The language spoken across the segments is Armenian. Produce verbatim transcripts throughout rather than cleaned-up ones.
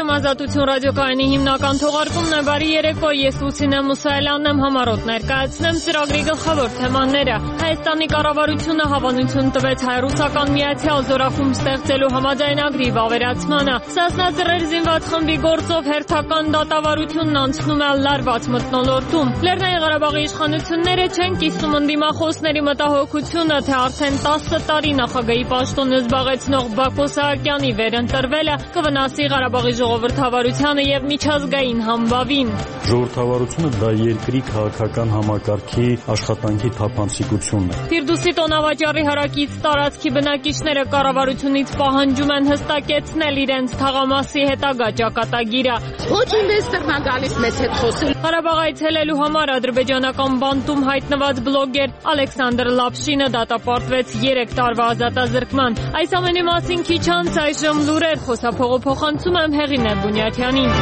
Եթերում Ազատություն ռադիոկայանի հիմնական թողարկումն է։ Բարի երեկո, ես Լուսինե Մուսայելյանն եմ, համառոտ ներկայացնեմ ծրագրի գլխավոր թեմաները։ Հայաստանի կառավարությունը հավանություն տվեց հայ-ռուսական միացյալ զորախումբ ստեղծելու համաձայնագրի վավերացմանը։ Սասնա ծռեր զինված խմբի գործով հերթական դատավարությունն անցնում է լարված մթնոլորտում։ Լեռնային Ղարաբաղի իշխանությունները չեն կիսում ընդդիմախոսների մտահոգությունը, թե արդեն տասը տարի նախագահի պաշտոնը զբաղեցնող Բակո Սահակյանի վերընտրվելը կվնասի Ղարաբաղի ժողովրդավարությանը եւ միջազգային համբավին։ Ժողովրդավարությունը դա երկրի քաղաքական համակարգի աշխատանքի թափանցիկությունն է։ Ֆիրդուսի տոնավաճառի հարակից տարածքի բնակիչները կառավարությունից պահանջում են հստակեցնել իրենց թաղամասի հետագա ճակատագիրը։ Ոչ ինվեստորն է գալիս մեծ հետ խոսել։ Ղարաբաղ այցելելու համար ադրբեջանական բանտում հայտնված բլոգեր Ալեքսանդր Լապշինը դատապարտվեց երեք տարվա ազատազրկման։ Այս ամենի մասին քիչ անց այժմ լուրեր, խոսափողը փոխանցում եմ Հեղինե Բունյաթյանին։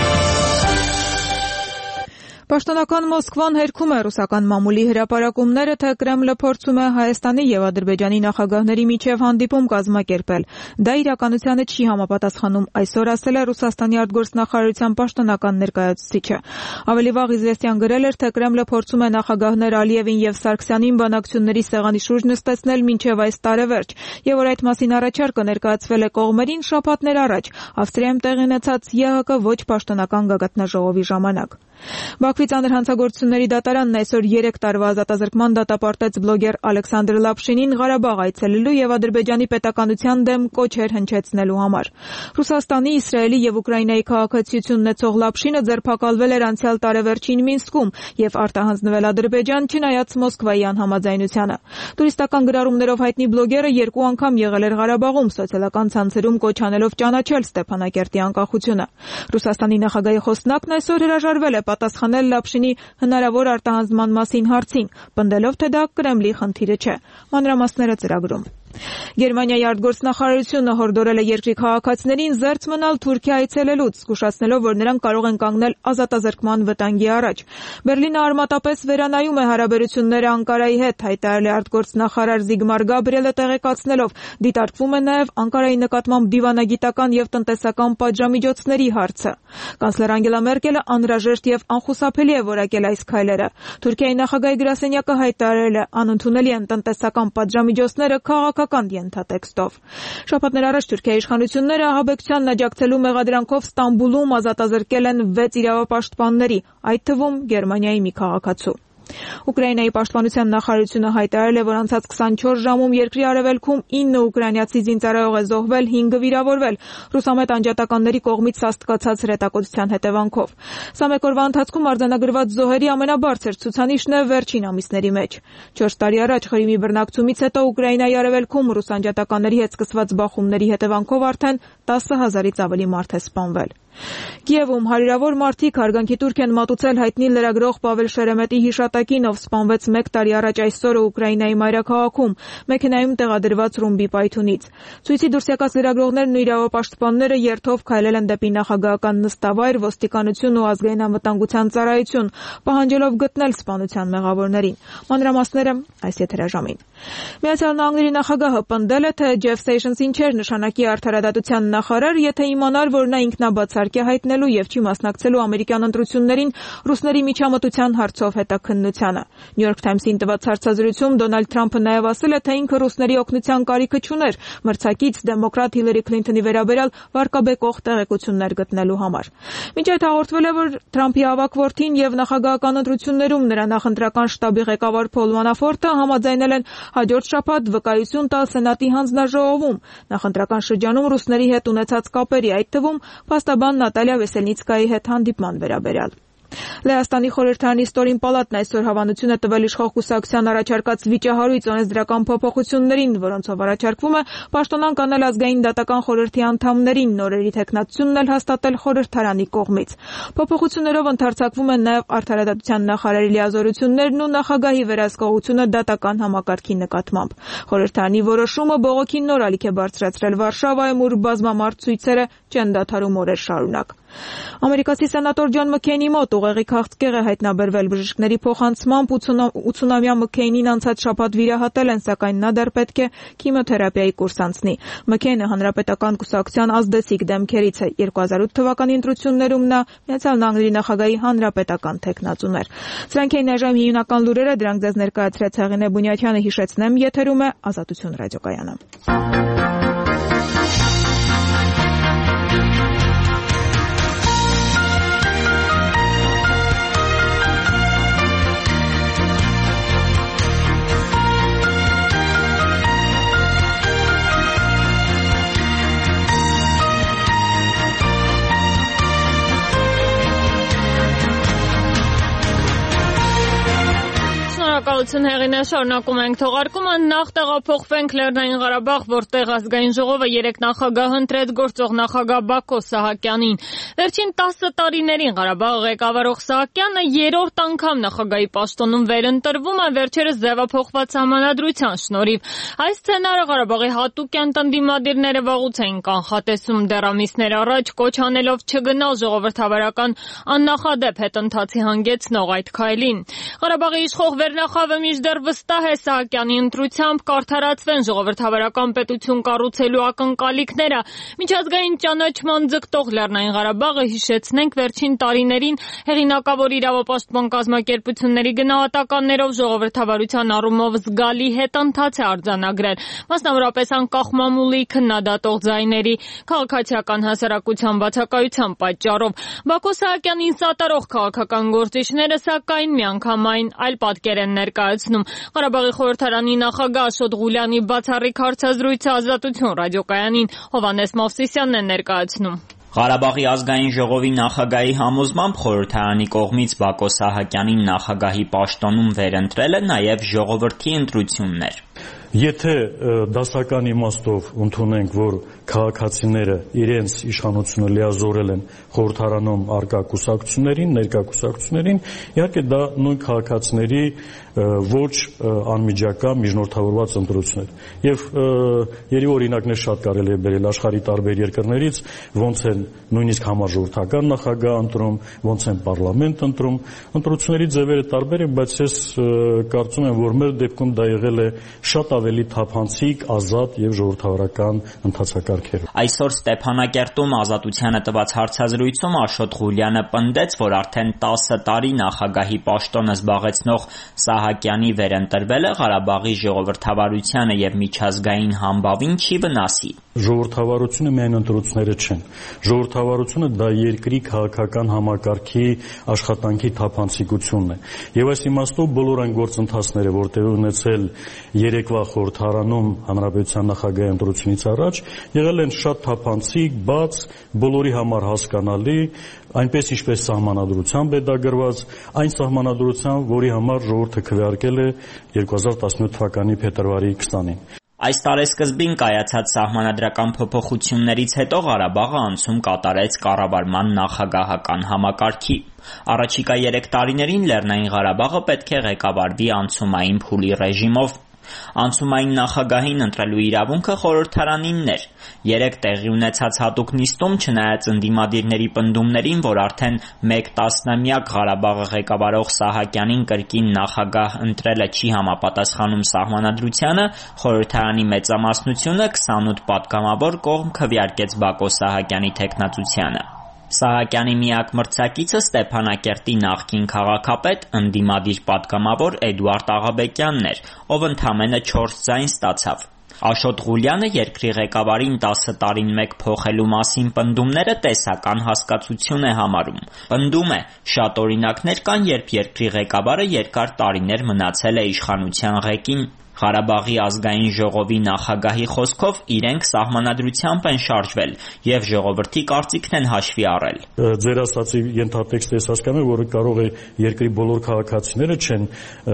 Պաշտոնական Մոսկվան հերքում է ռուսական մամուլի հրապարակումները, թե Կրեմլը փորձում է Հայաստանի եւ Ադրբեջանի նախագահների միջև հանդիպում կազմակերպել։ Դա իրականությանը չի համապատասխանում, այսօր ասել է Ռուսաստանի արտգործնախարարության պաշտոնական ներկայացուցիչը։ Ավելի վաղ Իզվեստիան գրել էր, թե Կրեմլը փորձում է նախագահներ Ալիևին եւ Սարգսյանին բանակցությունների սեղանի շուրջ նստեցնել մինչեւ այս տարեվերջ, եւ որ այդ մասին առաջարկը ներկայացվել է կողմերին շաբաթներ առաջ Ավստրիայում տեղի ունեցած ԵՀԿ ոչ պաշտոնական գագաթնաժողովի ժամանակ։ Բաքվի ծանր հանցագործությունների դատարանն այսօր երեք տարվա ազատազրկման դատապարտեց բլոգեր Ալեքսանդր Լապշինին Ղարաբաղ այցելելու եւ Ադրբեջանի պետականության դեմ կոչեր հնչեցնելու համար։ Ռուսաստանի, Իսրայելի եւ Ուկրաինայի քաղաքացիություն ունեցող Լապշինը ձերբակալվել էր անցյալ տարեվերջին Մինսկում եւ արտահանձնվել Ադրբեջան, չնայած Մոսկվայի անհամաձայնությանը։ Տուրիստական գրառումներով հայտնի բլոգերը երկու անգամ եղել էր Ղարաբաղում, սոցիալական ցանցերում կոչ անելով ճանաչել Ստեփանակերտի անկախությունը։ Ռուսաստանի նախագահի խոսնակն այսօր հրաժարվել է պատասխանել Լապշինի հնարավոր արտահանձնման մասին հարցին, պնդելով, թե դա Կրեմլի խնդիրը չէ։ Մանրամասները ծրագրում։ Գերմանիայի արտգործնախարարությունը հորդորել է երկրի քաղաքացիներին զերծ մնալ Թուրքիա այցելելուց, զգուշացնելով, որ նրանք կարող են կանգնել ազատազրկման վտանգի առաջ։ Բերլինը արմատապես վերանայում է հարաբերությունները Անկարայի հետ, հայտարարել է արտգործնախարար Զիգմար Գաբրիելը, տեղեկացնելով, դիտարկվում է նաև Անկարայի նկատմամբ դիվանագիտական եւ տնտեսական պատժամիջոցների հարցը։ Կանցլեր Անգելա Մերկելը անհրաժեշտ եւ անխուսափելի է որակել այս քայլերը։ Թուրքիայի նախագահի գրասենյակը հայտարարել է, անընդունելի են տնտեսական պատժամիջոցները քաղաքական ենթատեքստով։ Շաբաթներ առաջ Թուրքիայի իշխանությունները ահաբեկչությանն աջակցելու մեղադրանքով Ստամբուլում ազատազրկել են վեց իրավապաշտպանների, այդ թվում Գերմանիայի մի քաղաքացու։ Ուկրաինայի պաշտպանության նախարարությունը հայտարարել է, որ անցած քսանչորս ժամում երկրի արևելքում ինը ուկրաինացի զինծառայող է զոհվել, հինգը վիրավորվել ռուսամետ անջատականների կողմից սաստկացած հրետակոծության հետևանքով։ Սա մեկ օրվա ընթացքում արձանագրված զոհերի ամենաբարձր ցուցանիշն է վերջին ամիսների մեջ։ Չորս տարի առաջ Ղրիմի բռնակցումից հետո Ուկրաինայի արևելքում ռուս անջատականների հետ սկսված բախումների հետևանքով արդեն տասը հազարից ավելի մարդ է սպանվել։ Կիևում հարյուրավոր մարդիկ հարգանքի տուրք են մատուցել հայտնի լրագրող Պավել Շերեմետի հիշատակին, ով սպանվեց մեկ տարի առաջ այսօրը Ուկրաինայի մայրաքաղաքում, մեքենայում տեղադրված ռումբի պայթունից։ Ցույցի դուրս եկած լրագրողներն ու իրավապաշտպանները երթով քայլել են դեպի նախագահական նստավայր, ոստիկանություն ու ազգային անվտանգության ծառայություն, պահանջելով գտնել սպանության մեղավորներին։ Մանրամասները այս եթերաժամին։ Միացյալ Նահանգների նախագահը պնդել է, թե Ջեֆ Սեյշնսին չէր նշանակի արդարադատության նախարար, եթե իմանար, որ նա ինքնաբացարկ է հայտնելու եւ չի մասնակցելու ամերիկյան ընտրություններին ռուսների միջամտության հարցով հետաքննությանը։ Նյու Յորք Թայմսին տված հարցազրույցում Դոնալդ Թրամփը նաեւ ասել է, թե ինքը ռուսների օգնության կարիքը չուներ մրցակից դեմոկրատ Հիլարի Քլինթոնի վերաբերյալ վարկաբեկող տեղեկություններ գտնելու համար։ Մինչ այդ հաղորդվել է, որ Թրամփի ավագ որդին եւ նախագահական ընտրություններում նրա նախընտրական շտաբի ղեկավար Փոլ Մանաֆորտը համաձայնել են հաջորդ շաբաթ վկայություն տալ Սենատի հանձնաժողովում նախընտրական շրջանում ռուսների հետ ունեցած կապերի, այդ թվում փաստաբան Նատալիա Վեսելնիցկայի հետ հանդիպման վերաբերյալ։ Լեհաստանի խորհրդարանի ստորին պալատն այսօր հավանություն է տվել իշխող կուսակցության առաջարկած վիճահարույց օրենսդրական փոփոխություններին, որոնցով առաջարկվում է պաշտոնանկ անել ազգային դատական խորհրդի անդամներին, նորերի թեկնածությունն էլ հաստատել խորհրդարանի կողմից։ Փոփոխություններով ընդարձակվում են նաև արդարադատության նախարարի լիազորություններն ու նախագահի վերահսկողությունը դատական համակարգի նկատմամբ։ Խորհրդարանի որոշումը բողոքի նոր ալիք է բարձրացրել Վարշավայում, ուր բազմամարդ ցույցերը չեն դադարում օրեր շարունակ։ Ամերիկացի սենատոր Ջոն Մքեյնի մոտ ուղեղի քաղցկեղ է հայտնաբերվել։ Բժիշկների փոխանցմամբ ութսունամյա Մքեյնին անցած շաբաթ վիրահատել են, սակայն նա դեռ պետք է քիմիոթերապիայի կուրս անցնի։ Մքեյնը հանրապետական կուսակցության ազդեցիկ դեմքերից է։ երկու հազար ութ թվականի ընտրություններում նա Միացյալ Նահանգների նախագահի հանրապետական թեկնածուն էր։ Սրանք էին այժմ հիմնական լուրերը, դրանք ձեզ ներկայացրեց Հեղինե Բունյաթյանը, հիշեցնեմ, եթերում է Ազատություն ռադիոկայանը։ Շնորհակալություն Հեղինե, շարունակում ենք թողարկումը, նախ տեղափոխվենք Լեռնային Ղարաբաղ, որտեղ ազգային ժողովը երեք նախագահ ընտրեց գործող նախագահ Բակո Սահակյանին։ Վերջին տասը տարիներին Ղարաբաղը ղեկավարող Սահակյանը երրորդ անգամ նախագահի պաշտոնում վերընտրվում է, վերջերս ձևափոխված համանadrության շնորհիվ։ Այս սցենարը Ղարաբաղի հատուկյան տնտիմադիրները վաղուց էին կանխատեսում, դեռ ամիսներ առաջ կոչ անելով չգնալ ժողովրդավարական աննախադեպ հետընթացի հանգեցնող այդ քայլին։ Ղարաբաղի իշխող Վերնախավը մինչդեռ վստահ է Սահակյանի ընտրությամբ կարդարացվեն ժողովրդավարական պետություն կառուցելու ակնկալիքները։ Միջազգային ճանաչման ձգտող Լեռնային Ղարաբաղը, հիշեցնենք, վերջին տարիներին հեղինակավոր իրավապաշտպան կազմակերպությունների գնահատականներով ժողովրդավարության առումով զգալի հետընթաց է արձանագրել, մասնավորապես անկախ մամուլի քննադատող ձայների, քաղաքացիական հասարակության բացակայության պատճառով։ Բակո Սահակյանին սատարող քաղաքական գործիչները, սակայն, միանգամայն այլ պատկեր են ներկայացնում։ Ղարաբաղի խորհրդարանի նախագահ Աշոտ Ղուլյանի բացառիկ հարցազրույցը Ազատություն ռադիոկայանին Հովհաննես Մովսիսյանն է ներկայացնում։ Ղարաբաղի ազգային ժողովի նախագահի համոզմամբ խորհրդարանի կողմից Բակո Սահակյանին նախագահի պաշտոնում վերընտրելը նաև ժողովրդի ընտրությունն էր։ Եթե դասական իմաստով ընդունենք, որ քաղաքացիները իրենց իշխանությունը լիազորել են խորհրդարանում առկա կուսակցություններին, ներկա կուսակցություններին, իհարկե դա նույն քաղաքացիների ոչ անմիջական միջնորդավորված ընտրություն էր։ Եվ երևի օրինակներ շատ կարելի է բերել աշխարհի տարբեր երկրներից, ոնց են նույնիսկ համաժողովրդական նախագահ ընտրում, ոնց են պարլամենտ ընտրում, ընտրությունների ձևերը տարբեր են, բայց ես կարծում եմ, որ մեր դեպքում դա եղել է շատ ավելի թափանցիկ, ազատ եւ ժողովրդավարական ընթացակարգերով։ Այսօր Ստեփանակերտում Ազատությանը տված հարցազրույցում Աշոտ Ղուլյանը պնդեց, որ արդեն տասը տարի նախագահի պաշտոնը զբաղեցնող Սահակյանի վերընտրվելը Ղարաբաղի ժողովրդավարությանը եւ միջազգային համբավին չի վնասի։ Ժողովրդավարությունը միայն ընտրությունները չեն։ Ժողովրդավարությունը դա երկրի քաղաքական համակարգի աշխատանքի թափանցիկությունն է։ Եվ այս իմաստով բոլոր այն գործընթացները, որ տեղի ունեցել երեկվա խորհրդարանում հանրապետության նախագահի ընտրությունից առաջ, եղել են շատ թափանցիկ, բաց, բոլորի համար հասկանալի, այնպես ինչպես սահմանադրությամբ է դա գրված, այն սահմանադրությամբ, որի համար ժողովուրդը քվեարկել է երկու հազար տասնյոթ թվականի փետրվարի քսանին։ Այս տարեսկզբին կայացած սահմանադրական փոփոխություններից հետո Ղարաբաղը անցում կատարեց կառավարման նախագահական համակարգի։ Առաջիկա երեք տարիներին Լեռնային Ղարաբաղը պետք է ղեկավարվի անցումային փուլի ռեժիմով։ Անցումային նախագահին ընտրելու իրավունքը խորհրդարանինն էր։ Երեք տեղի ունեցած հատուկ նիստում, չնայած ընդդիմադիրների պնդումներին, որ արդեն մեկ տասնամյակ Ղարաբաղը ղեկավարող Սահակյանին կրկին նախագահ ընտրելը չի համապատասխանում սահմանադրությանը, խորհրդարանի մեծամասնությունը քսանութ պատգամավոր կողմ քվեարկեց Բակո Սահակյանի թեկնածությանը։ Սահակյանի միակ մրցակիցը Ստեփանակերտի նախկին քաղաքապետ, ընդդիմադիր պատգամավոր Էդուարդ Աղաբեկյանն էր, ով ընդամենը չորս ձայն ստացավ։ Աշոտ Ղուլյանը երկրի ղեկավարին տասը տարին մեկ փոխելու մասին պնդումները տեսական հասկացություն է համարում։ Պնդում է, շատ օրինակներ կան, երբ երկրի ղեկավարը երկար տարիներ մնացել է իշխանության ղեկին։ Ղարաբաղի ազգային ժողովի նախագահի խոսքով իրենք սահմանադրությամբ են շարժվել եւ ժողովրդի կարծիքն են հաշվի առել։ Ձեր ասացի ենթատեքստը ես հասկանում եմ, որ կարող է երկրի բոլոր քաղաքացիները չեն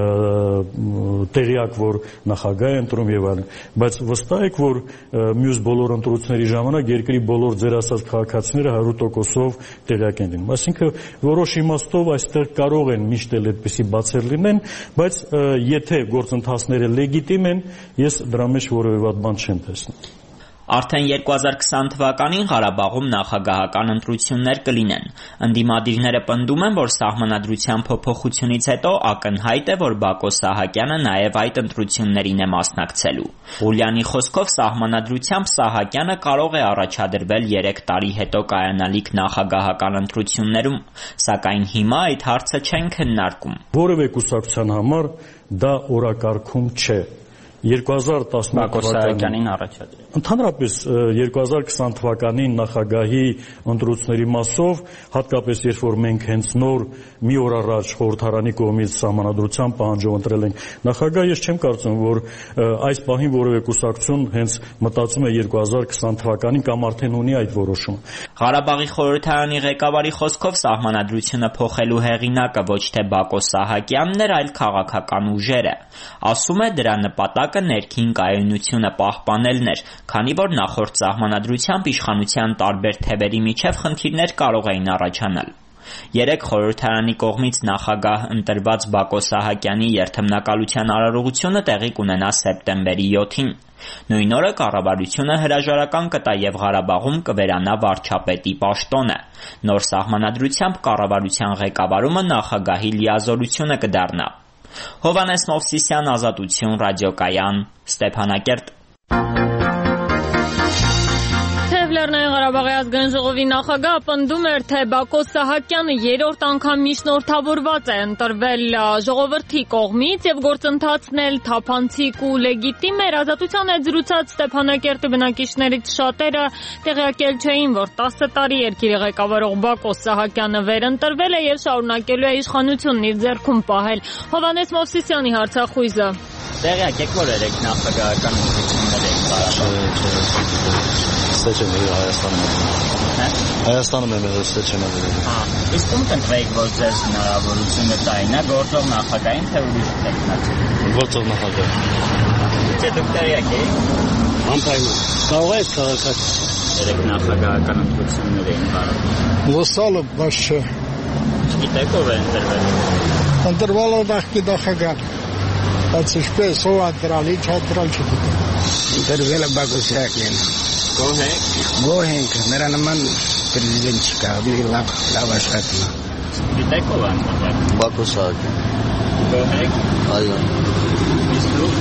տեղյակ, որ նախագահ է ընտրում եւ այլն, բայց վստահ եք, որ մյուս բոլոր ընտրությունների ժամանակ երկրի բոլոր ձեր ասած քաղաքացիները հարյուր տոկոսով տեղյակ են լինում։ Այսինքն որոշ իմաստով այստեղ կարող են միշտ էլ այդպիսի բացեր լինեն, բայց եթե գործընթացները լեգիտիմ են, ես դրա մեջ որևէ վատ բան չեմ տեսնում։ Արդեն երկու հազար քսան թվականին Ղարաբաղում նախագահական ընտրություններ կլինեն։ Ընդդիմադիրները պնդում են, որ սահմանադրության փոփոխությունից հետո ակնհայտ է, որ Բակո Սահակյանը նաև այդ ընտրություններին է մասնակցելու։ Ղուլյանի խոսքով սահմանադրությամբ Սահակյանը կարող է առաջադրվել երեք տարի հետո կայանալիք նախագահական ընտրություններում, սակայն հիմա այդ հարցը չեն քննարկում։ Որևէ կուսակցության համար դա օրակարգում չէ։ երկու հազար տասնութ թվականին առաջադրել։ Ընդհանրապես երկու հազար քսան թվականին նախագահի ընտրությունների մասով, հատկապես երբ որ մենք հենց նոր մի օր առաջ խորհրդարանի կողմից սահմանադրության պահանջով ընտրել ենք նախագահ, ես չեմ կարծում, որ այս պահին որևէ կուսակցություն հենց մտածում է երկու հազար քսան թվականին կամ արդեն ունի այդ որոշումը։ Ղարաբաղի խորհրդարանի ղեկավարի խոսքով սահմանադրությունը փոխելու հեղինակը ոչ թե Բակո Սահակյանն էր, այլ քաղաքական ուժերը։ Ասում է, դրա նպատակը ներքին կայունությունը պահպանելն էր, քանի որ նախորդ սահմանադրությամբ իշխանության տարբեր թևերի միջև խնդիրներ կարող էին առաջանալ։ Երեկ խորհրդարանի կողմից նախագահ ընտրված Բակո Սահակյանի երթմնակալության արարողությունը տեղի կունենա սեպտեմբերի յոթին։ Նույն օրը կառավարությունը հրաժարական կտա եւ Ղարաբաղում կվերանա վարչապետի պաշտոնը։ Նոր սահմանադրությամբ կառավարության ղեկավարումը նախագահի լիազորությունը կդառնա։ Հովհաննես Մովսիսյան, Ազատություն, Ռադիոկայան, Ստեփանակերտ։ Լեռնային Ղարաբաղի ազգային ժողովի նախագահը պնդում էր, թե Բակո Սահակյանը երրորդ անգամ միջնորդավորված է ընտրվել ժողովրդի կողմից եւ գործընթացն էլ թափանցիկ ու լեգիտիմ էր։ Ազատության հետ զրուցած Ստեփանակերտի բնակիչներից շատերը տեղյակել չէին, որ տասը տարի երկիրը ղեկավարող Բակո Սահակյանը վերընտրվել է եւ շարունակելու է իշխանությունն իր ձեռքում պահել։ Հովհաննես Մովսիսյանի հարցախույզը։ Տեղյակ եք, որ երեք նախագահական ընտրություններ են Ղարաբաղում։ Ստեչեմ է Հայաստանում։ Հա։ Հայաստանում եմ եղել ստեչեմ եղել։ Հա։ Իսկ ում կընտրեիք, որ ձեզ հնարավորությունը տային, գործող նախագահին թե ուրիշ տեխնացի։ Գործող նախագահ։ Դե դուք տեղյակ եք։ Անպայման։ Կարող է քաղաքացի։ Երեք նախագահական ընտրություններ էին Ղարաբաղում։ Լսալը բաց չէ։ Գիտեք ով է ընտրվել։ Ընտրվել է նախկին նախագահ։ Բայց ինչպես ով ընտրալ, ինչ ընտրալ չգիտեմ։ Ընտրվել է Բակո Սահակյանը։ Գոհ եք։ Գոհ ենք, նրա նման պրեզիդենտ չկա, լավ լավ աշխատում է։ Գիտեք ով է ընտրվել։ Բակո Սահակյանը։ Գոհ եք։ Այո։ Իսկ դուք։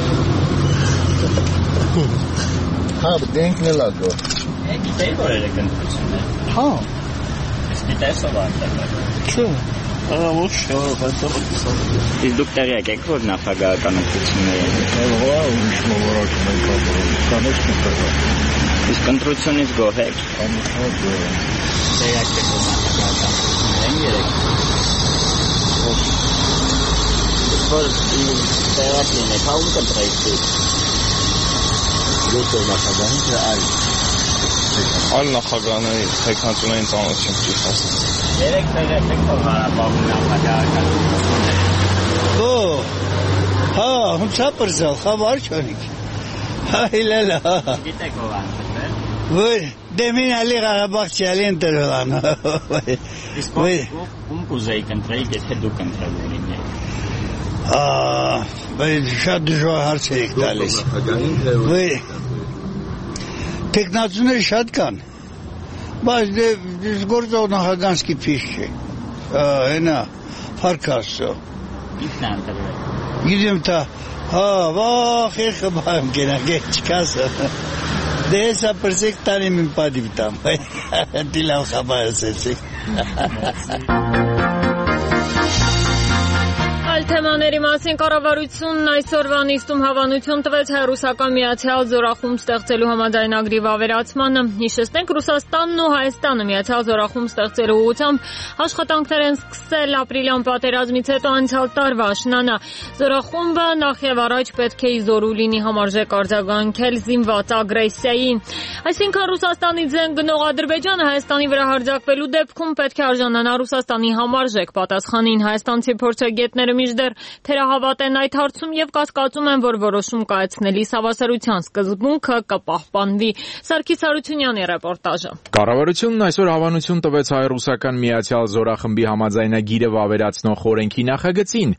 Հա, դենքն էլ ագո։ Գիտեք որ երեք ընտրություններ։ Հա։ Իսկ գիտես ով է ընտրվել։ Չէ։ Ահա ոչ, հայտարարություն։ Իսկ դուք տեղյակ եք, որ նախագահական ընտրություններ են։ Ահա, ուրիշ մովարակում են կապում։ Կանոց մտածում։ Իսկ ընտրությունից գոհ եք։ Անհա գոհ եմ։ Տեղյակ եք, որ նախագահական ընտրություններ են երեք։ Որ տեղյակ լինեք, հա ում կընտրեիք դուք։ Գործող նախագահին թե այլ։ Այլ նախագահների տեխնացիոնային ծանոթություն չի հասնում։ Երեք տեղյակ եք, որ Ղարաբաղում նախագահական ընտրություններ են։ Գոհ։ Հա, հունցա պրզալ, խավար չորիք։ Հա, իլելա։ Գիտեք ով է ընտրվել։ Որ դեմին ալի Ղարաբաղցի ալի ընտրվել անա։ Իսկ ում կուզեիք ընտրեիք, եթե դուք ընտրել լինեիք։ Ահա, բայց շատ դժվար հարցեր եք տալիս։ Որ տեխնացիաները շատ կան։ Բայց գործող նախագահանքի փիշ չէ։ Հենա, Ֆարկասո։ Ինքն է ընտրվել։ Գիտեմ та, հա, վախ, ეხը բամ գենակ, չկասը։ Դե հեսա պրսեք տանի մին պատիվ տամ, դիլավ խաբար ասեցեք։ Այլ թեմաների մասին կառավարությունն այսօրվա նիստում հավանություն տվեց հայ-ռուսական միացյալ զորախումբ ստեղծելու համաձայնագրի վավերացմանը։ Հիշեցնենք, Ռուսաստանն ու Հայաստանը միացյալ զորախումբ ստեղծելու ուղղությամբ աշխատանքներ են սկսել ապրիլյան պատերազմից հետո անցյալ տարվա աշնանը։ Զորախումբը նախ եւ առաջ պետք է իզորու լինի համարժեք արձագանքել զինված ագրեսիային։ Այսինքն Ռուսաստանի ձեն գնող Ադրբեջանը Հայաստանի վրա հարձակվելու դեպքում պետք է արժանանա Ռուսաստանի համարժեք պատասխանին։ Հայաստանցի փորձագետները մինչդեռ թերահավատ են այդ հարցում եւ կասկածում են, որ որոշում կայացնելիս հավասարության սկզբունքը կպահպանվի։ Սարգիս Հարությունյանի ռեպորտաժը։ Կառավարությունն այսօր հավանություն տվեց հայ-ռուսական միացյալ զորախմբի համաձայնագիրը վավերացնող օրենքի նախագծին,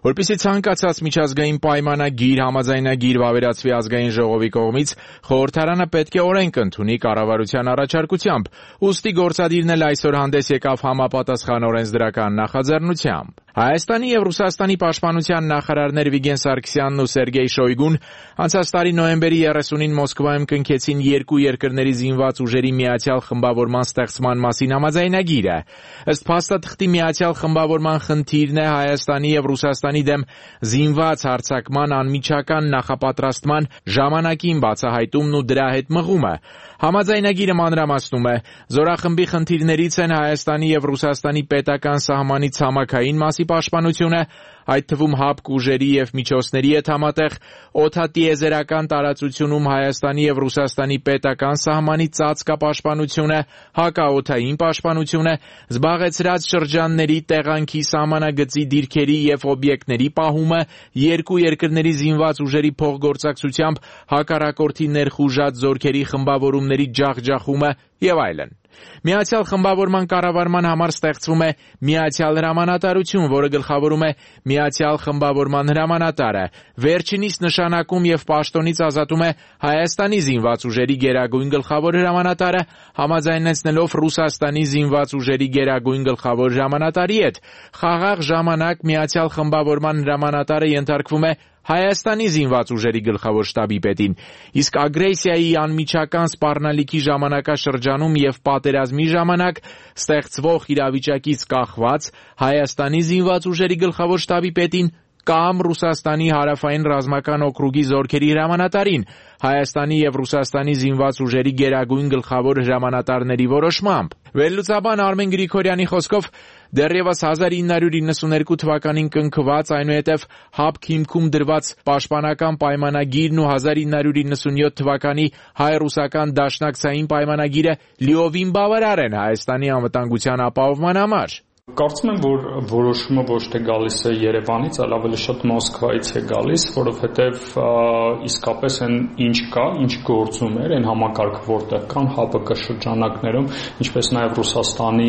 Որպեսզի ցանկացած միջազգային պայմանագիր համաձայնագիր վավերացվի ազգային ժողովի կողմից, խորհրդարանը պետք է օրենք ընդունի կառավարության առաջարկությամբ, ուստի գործադիրն էլ այսօր հանդես եկավ համապատասխան օրենսդրական նախաձեռնությամբ։ Հայաստանի եւ Ռուսաստանի պաշտպանության նախարարներ Վիգեն Սարգսյանն ու Սերգեյ Շոյգուն անցած տարի նոյեմբերի երեսունին Մոսկվայում կնքեցին երկու երկրների զինված ուժերի միացյալ խմբավորման ստեղծման մասին համաձայնագիրը։ Ըստ փաստաթղթի միացյալ խմբավորման խնդիրն է Հայաստանի եւ Ռուսաստանի դեմ զինված հարձակման անմիջական նախապատրաստման ժամանակին բացահայտումն ու դրա հետ մղումը։ Համաձայնագիրը մանրամասնում է, զորախմբի խնդիրներից են Հայաստանի եւ Ռուսաստանի պետական սահմանի ցամաքային մասի պաշտպանությունը, այդ թվում հապկ ուժերի եւ միջոցների հետ համատեղ օդատիեզերական տարածությունում Հայաստանի եւ Ռուսաստանի պետական սահմանի ծածկապաշտպանությունը, հակաօդային պաշտպանությունը, զբաղեցրած շրջանների տեղանքի սահմանագծի դիրքերի եւ օբյեկտների պահումը, երկու երկրների զինված ուժերի փոխգործակցությամբ հակառակորդի ներխուժած զորքերի խմբավորումների ջախջախումը եւ այլն։ Միացյալ խմբավորման կառավարման համար ստեղծվում է միացյալ հրամանատարություն, որը գլխավորում է միացյալ խմբավորման հրամանատարը, վերջինիս նշանակում եւ պաշտոնից ազատում է Հայաստանի զինված ուժերի գերագույն գլխավոր հրամանատարը, համաձայնեցնելով Ռուսաստանի զինված ուժերի գերագույն գլխավոր հրամանատարի հետ։ Խաղաղ ժամանակ միացյալ խմբավորման հրամանատարը ենթարկվում է Հայաստանի զինված ուժերի գլխավոր շտաբի պետին, իսկ ագրեսիայի անմիջական սպառնալիքի ժամանակաշրջանում եւ պատերազմի ժամանակ ստեղծվող իրավիճակից կախված Հայաստանի զինված ուժերի գլխավոր շտաբի պետին կամ Ռուսաստանի հարավային ռազմական օկրուգի զորքերի հրամանատարին, Հայաստանի եւ Ռուսաստանի զինված ուժերի գերագույն գլխավոր հրամանատարների որոշմամբ։ Վերլուծաբան Արմեն Գրիգորյանի խոսքով դեռևս հազար ինը հարյուր իննսուներկու թվականին կնքված, այնուհետև հապկ հիմքում դրված պաշտպանական պայմանագիրն ու հազար ինը հարյուր իննսունյոթ թվականի հայ-ռուսական դաշնակցային պայմանագիրը լիովին բավարար են Հայաստանի անվտանգության ապահովման համար։ Կարծում եմ, որ որոշումը ոչ թե գալիս է Երևանից, այլ ավելի շատ Մոսկվայից է գալիս, որովհետև իսկապես այն ինչ կա, ինչ գործումներ, այն համակարգը որտեղ կան ՀԱՊԿ շրջանակներում, ինչպես նաև Ռուսաստանի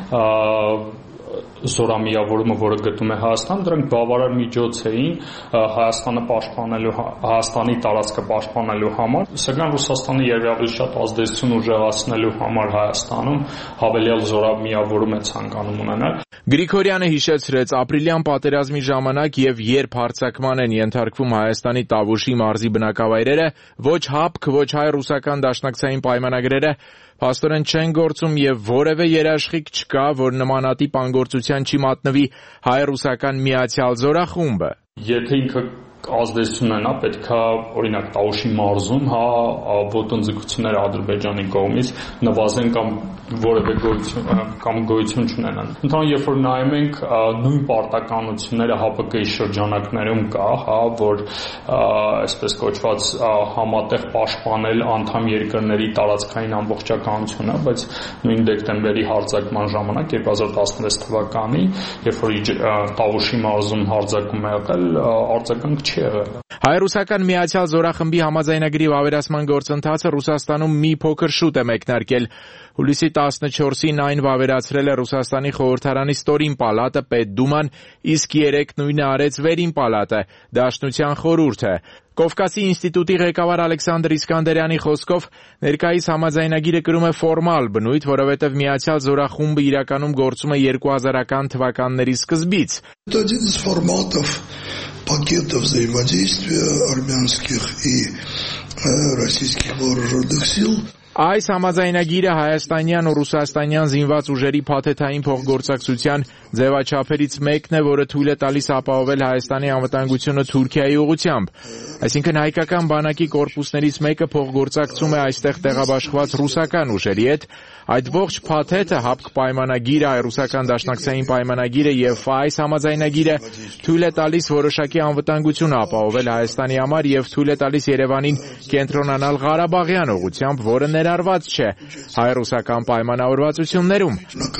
զորամիավորումը, որը գտնում է Հայաստան, դրանք բավարար միջոց էին Հայաստանը պաշտպանելու, Հայաստանի տարածքը պաշտպանելու համար, սակայն Ռուսաստանը երբևէ շատ ազդեցություն ուժեղացնելու համար Հայաստանում հավելյալ զորամիավորում է ցանկանում ունենալ։ Գրիգորյանը հիշեցրեց, ապրիլյան պատերազմի ժամանակ եւ երբ հարձակման են ենթարկվում Հայաստանի Տավուշի մարզի բնակավայրերը, ոչ հապկ, ոչ հայ-ռուսական դաշնակցային պայմանագրերը փաստորեն չեն գործում եւ որևէ երաշխիք չկա, որ նմանատիպ անգործության չի մատնվի հայ-ռուսական միացյալ զորախումբը։ Եթե ինքը ազդեցություն ունենա, պետքա օրինակ Տավուշի մարզում, հա, ոտնձգությունները Ադրբեջանի կողմից նվազեն կամ որևէ գոյություն կամ գոյություն չունենան։ Ընդհանուր երբ որ նայում ենք նույն պարտականությունները ՀԱՊԿ-ի շրջանակներում կա, հա, որ այսպես կոչված համատեղ պաշտպանել անդամ երկրների տարածքային ամբողջականությունը, բայց նույն դեկտեմբերի հարձակման ժամանակ երկու հազար տասնվեց թվականի, երբ որ Տավուշի մարզում հարձակում է եղել, արձագանք չի եղել։ Հայ-ռուսական միացյալ զորախմբի համաձայնագրի վավերացման գործընթացը Ռուսաստանում մի փոքր շուտ է մեկնարկել։ Հուլիսի տասնչորսին այն վավերացրել է Ռուսաստանի խորհրդարանի ստորին պալատը, Պետդուման, իսկ երեկ նույնը արեց վերին պալատը, Դաշնության խորհուրդը։ Կովկասի ինստիտուտի ղեկավար Ալեքսանդր Իսկանդերյանի խոսքով ներկայիս համաձայնագիրը կրում է ֆորմալ բնույթ, որովհետև միացյալ զորախումբը իրականում գործում է երկու հազարական թվականների սկզբից։ Пакета взаимодействия армянских и российских вооруженных сил. Այս համաձայնագիրը հայաստանյան ու ռուսաստանյան զինված ուժերի փաթեթային փոխգործակցության ձևաչափերից մեկն է, որը թույլ է տալիս ապահովել Հայաստանի անվտանգությունը Թուրքիայի ուղղությամբ։ Այսինքն հայկական բանակի կորպուսներից մեկը փոխգործակցում է այստեղ տեղաբաշխված ռուսական ուժերի հետ։ Այդ ողջ փաթեթը, հապկ պայմանագիրը, ռուսական դաշնակցային պայմանագիրը եւ այս համաձայնագիրը թույլ է տալիս որոշակի անվտանգություն ապահովել Հայաստանի համար եւ թույլ է տալիս Երևանին կենտրոնանալ Ղարաբաղյան ուղղությամբ, որը ներառված չէ հայ-ռուսական պայմանավորվածություններում։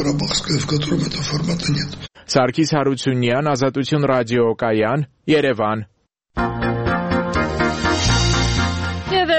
Սարգիս Հարությունյան, Ազատություն ռադիոկայան, Երևան։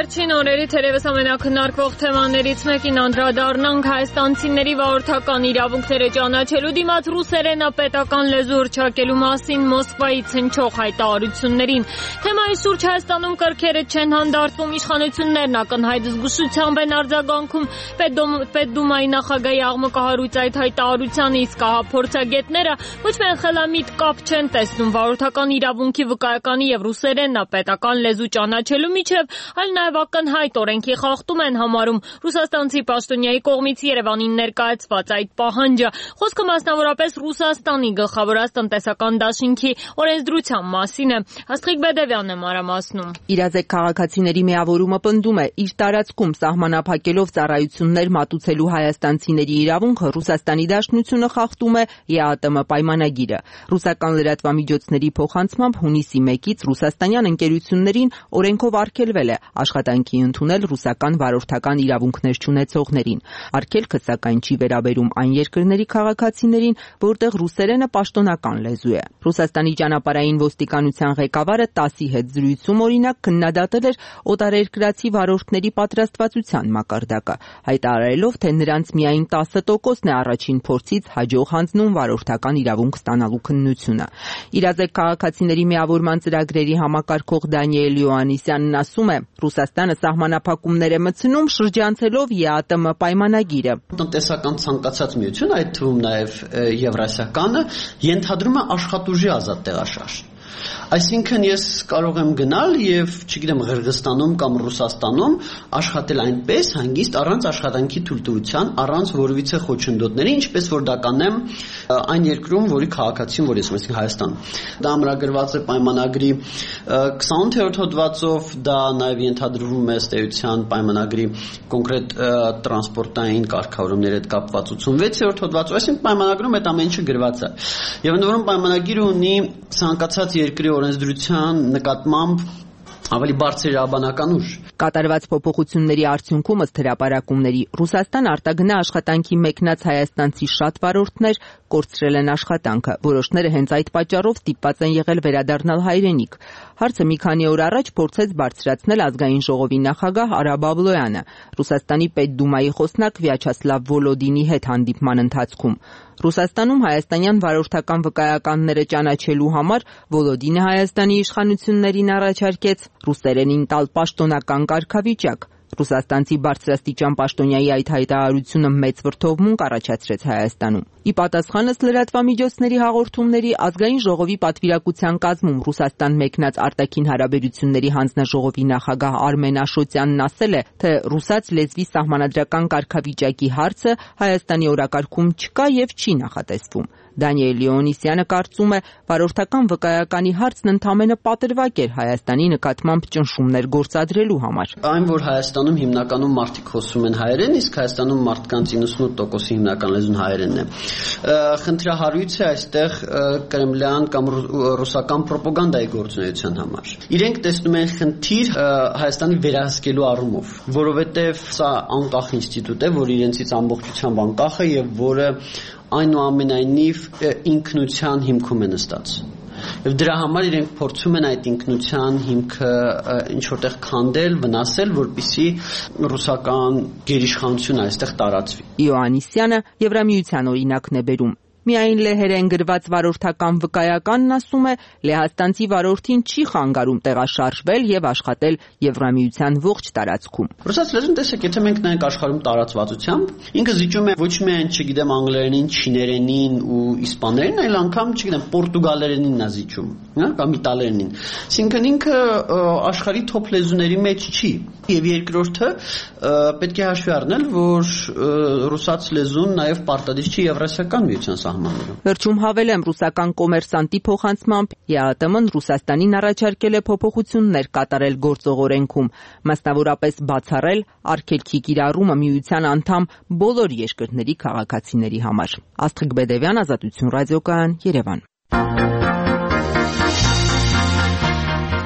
Վերջին օրերի թերևս ամենակնարկվող թեմաներից մեկին անդրադառնանք հայաստանցիների վարորդական իրավունքները ճանաչելու դիմաց ռուսերենապետական լեզու հռչակելու մասին Մոսկվայից հնչող հայտարարություններին։ Թեմայի շուրջ Հայաստանում կրքերը չեն հանդարտվում, իշխանություններն ակնհայտ զգուշությամբ են արձագանքում Պետդումայի նախագահի աղմկահարույց այդ հայտարարությանը, իսկ փորձագետները ոչ միայն խելամիտ կապ չեն տեսնում վարորդական իրավունքի վկայականի եւ ռուսերենապետական լեզու ճանաչելու միջև, այլ նաև ակնհայտ օրենքի խախտում են համարում ռուսաստանցի պաշտոնյայի կողմից Երևանին ներկայացված այդ պահանջը։ Խոսքը մասնավորապես Ռուսաստանի գլխավոր տնտեսական դաշինքի օրենսդրության մասին է։ Աստղիկ Բեդևյանն է մանրամասնում։ Իրազեկ քաղաքացիների միավորումը պնդում է, իր տարածքում սահմանափակելով ծառայություններ մատուցելու հայաստանցիների իրավունքը Ռուսաստանի Դաշնությունը խախտում է ԵԱՏՄ պայմանագիրը։ Ռուսական լրատվամիջոցների փոխանցմամբ հունիսի մեկից ռուսաստանյան ընկերություններին օրենքով արգելվել է աշխատանքի ընդունել ռուսական վարորդական իրավունքներ չունեցողներին։ Արգելքը սակայն չի վերաբերում այն երկրների քաղաքացիներին, որտեղ ռուսերենը պաշտոնական լեզու է։ Ռուսաստանի ճանապարհային ոստիկանության ղեկավարը տասի հետ զրույցում օրինակ քննադատել էր օտարերկրացի վարորդների պատրաստվածության մակարդակը, հայտարարելով, թե նրանց միայն տասը տոկոսն է առաջին փորձից հաջող հանձնում վարորդական իրավունք ստանալու քննությունը։ Իրազեկ քաղաքացիների միավորման ծրագրերի համակարգող Դանիել Յոհաննիսյանն ասում է, Ռուսաստանը սահմանափակումներ է մտցնում շրջանցելով ԵԱՏՄ պայմանագիրը։ Տնտեսական ցանկացած միություն, այդ թվում նաև Եվրասիականը, ենթադրում է աշխատուժի ազատ տեղաշարժ։ Այսինքն ես կարող եմ գնալ եւ, չգիտեմ, Ղրղստանում կամ Ռուսաստանում աշխատել այնպես հանգիստ առանց աշխատանքի թույլտվության, առանց որևիցե խոչընդոտների, ինչպես որ դա կանեմ այն երկրում, որի քաղաքացին որ ես, այսինքն Հայաստան։ Դա ամրագրված է պայմանագրի քսանութերորդ հոդվածով, դա նաեւ ենթադրվում է ըստ էության պայմանագրի կոնկրետ տրանսպորտային կարգավորումների հետ կապված ութսունվեցերորդ հոդվածով, այսինքն պայմանագրում այդ ամեն ինչը գրված է։ Եվ ընդ որում պայմանագիրը ունի ցանկացած երկրի օրենսդրության նկատմամբ ավելի բարձր իրավաբանական ուժ։ Կատարված փոփոխությունների արդյունքում ըստ հրապարակումների Ռուսաստան արտագնա աշխատանքի մեկնած հայաստանցի շատ վարորդներ կորցրել են աշխատանքը։ Որոշները հենց այդ պատճառով ստիպված են եղել վերադառնալ հայրենիք։ Հարցը մի քանի օր առաջ փորձեց բարձրացնել ազգային ժողովի նախագահ Արա Բաբլոյանը Ռուսաստանի Պետդումայի խոսնակ Վյաչասլավ Վոլոդինի հետ հանդիպման ընթացքում։ Ռուսաստանում հայաստանյան վարորդական վկայականները ճանաչելու համար Վոլոդինը Հայաստանի իշխանություններին առաջարկեց ռուսերենին տալ պաշտոնական կարգավիճակ։ Ռուսաստանցի բարձրաստիճան պաշտոնյայի այդ հայտարարությունը մեծ վրդովմունք առաջացրեց Հայաստանում։ Ի պատասխան ըստ լրատվամիջոցների հաղորդումների ազգային ժողովի պատվիրակության կազմում Ռուսաստան մեկնած արտաքին հարաբերությունների հանձնաժողովի նախագահ Արմեն Աշոտյանն ասել է, թե ռուսաց լեզվի սահմանադրական կարգավիճակի հարցը Հայաստանի օրակարգում չկա եւ չի նախատեսվում։ Դանիել Յոհաննիսյանը կարծում է, վարորդական վկայականի հարցն ընդամենը պատրվակ էր Հայաստանի նկատմամբ ճնշումներ գործադրելու համար։ Այն, որ Հայաստանում հիմնականում մարդիկ խոսում են հայերեն, իսկ Հայաստանում մարդկանց իննսունութ տոկոսի հիմնական լեզուն հայերենն է։ Խնդրահարույց է այստեղ կրեմլյան կամ ռուսական ռոպագանդայի գործունեության համար։ Իրենք տեսնում են խնդիր Հայաստանի վերահսկելու առումով, որովհետև սա անկախ ինստիտուտ է, որ իրենցից ամբողջությամբ անկախ է եւ որը այնուամենայնիվ ինքնության հիմքում է նստած։ Եվ դրա համար իրենք փորձում են այդ ինքնության հիմքը ինչ որտեղ քանդել, վնասել, որպեսզի ռուսական գերիշխանությունը այստեղ տարածվի։ Յոհաննիսյանը Եվրամիության օրինակն է բերում։ Միայն լեհերեն գրված վարորդական վկայականն ասում է, լեհաստանցի վարորդին չի խանգարում տեղաշարժվել եւ աշխատել Եվրամիության ողջ տարածքում։ Ռուսաց լեզուն տեսեք, եթե մենք նայենք աշխարհում տարածվածությամբ, ինքը զիջում է ոչ միայն, չգիտեմ, անգլերենին, չիներենին ու իսպաներենին, այլ անգամ, չգիտեմ, պորտուգալերենին նա զիջում, հա, կամ իտալերենին։ Այսինքն ինքը աշխարհի թոփ լեզուների մեջ չի։ Եվ երկրորդը պետք է հաշվի առնել, որ ռուսաց լեզուն նաեւ պարտադիր չի Եվրասիական միության սահմաններում։ Վերջում հավելեմ, ռուսական կոմերսանտի փոխանցմամբ ԵԱՏՄ-ն Ռուսաստանին առաջարկել է փոփոխություններ կատարել գործող օրենքում, մասնավորապես բացառել արգելքի կիրառումը միության անդամ բոլոր երկրների քաղաքացիների համար։ Աստղիկ Բեդևյան, Ազատություն ռադիոկայան, Երևան։ Տեղափոխվենք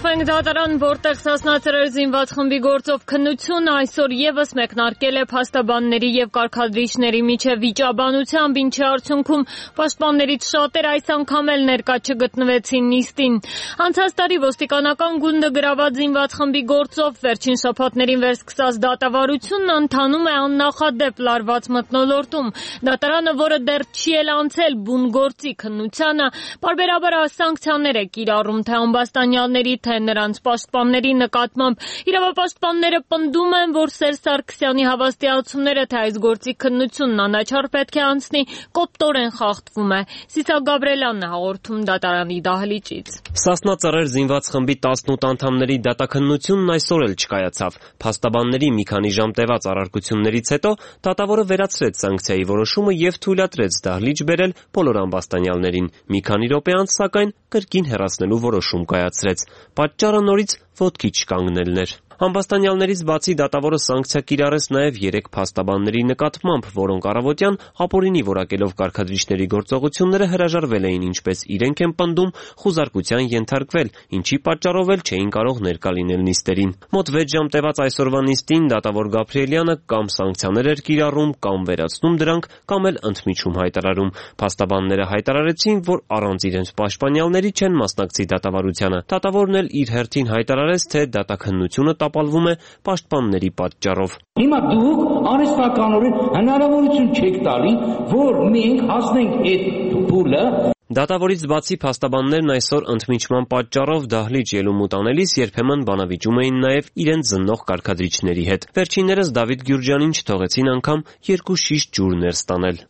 ենք դատարան, որտեղ Սասնա Ծռեր զինված խմբի գործով քննությունը այսօր եւս մեկնարկել է փաստաբանների եւ կարգադրիչների միջև վիճաբանությամբ, ինչի արդյունքում պաշտպաններից շատերը այս անգամ էլ ներկա չգտնվեցին նիստին։ Անցած տարի ոստիկանական գունդը գրաված զինված խմբի գործով վերջին շաբաթներին վերսկսած դատավարությունն ընթանում է աննախադեպ լարված մթնոլորտում։ Դատարանը, որը դեռ չի էլ անցել բուն գործի քննությանը, պարբերաբար սանկցիաներ է կիրառում թե ամբաստանյալների, թե նրանց պաշտպանների նկատմամբ։ Իրավապաշտպանները պնդում են, որ Սերժ Սարգսյանի հավաստիացումները, թե այս գործի քննությունն անաչառ պետք է անցնի, կոպտորեն խախտվում է։ Սիսակ Գաբրելյանն է հաղորդում դատարանի դահլիճից։ Սասնա Ծռեր զինված խմբի տասնութ անդամների դատաքննությունն այսօր էլ չկայացավ։ Փաստաբանների մի քանի ժամ տևած առարկություններից հետո դատավորը վերացրեց սանկցիայի որոշումը եւ թույլատրեց դահլիճ բերել բոլոր ամբաստանյալներին։ Մի քանի րոպե անց, սակայն, կրկին հեռացնելու որոշում կայացրեց։ Պատճառը նորից ոտքի չկանգնելն էր։ Ամբաստանյալներից բացի դատավորը սանկցիա կիրառեց նաև երեք փաստաբանների նկատմամբ, որոնք առավոտյան ապօրինի որակելով կարգադրիչների գործողությունները հրաժարվել էին, ինչպես իրենք են պնդում, խուզարկության ենթարկվել, ինչի պատճառով էլ չէին կարող ներկա լինել նիստերին։ Մոտ վեց ժամ տևած այսօրվա նիստին դատավոր Գաբրիելյանը կամ սանկցիաներ էր կիրառում, կամ վերացնում դրանք, կամ էլ ընդմիջում հայտարարում։ Փաստաբանները հայտարարեցին, որ առանց իրենց պաշտպանյալների չեն մասնակցի դատավարությանը։ Դատավորն էլ իր հերթին հայտարարեց, թե դատաքննությունը տապալվում է պաշտպանների պատճառով։ Հիմա դուք անհսկանալորեն հնարավորություն չեք տալի, որ մենք հասնենք այդ փուլը։ Դատավորից բացի փաստաբաններն այսօր ընդմիջման պատճառով դահլիճ ելում ու տանելիս երբեմն բանավիճում էին նաև իրենց զննող կարգադրիչների հետ։ Վերջիններս Դավիթ Գյուրջյանին չթողեցին անգամ երկու շիշ ջուր ներս տանել։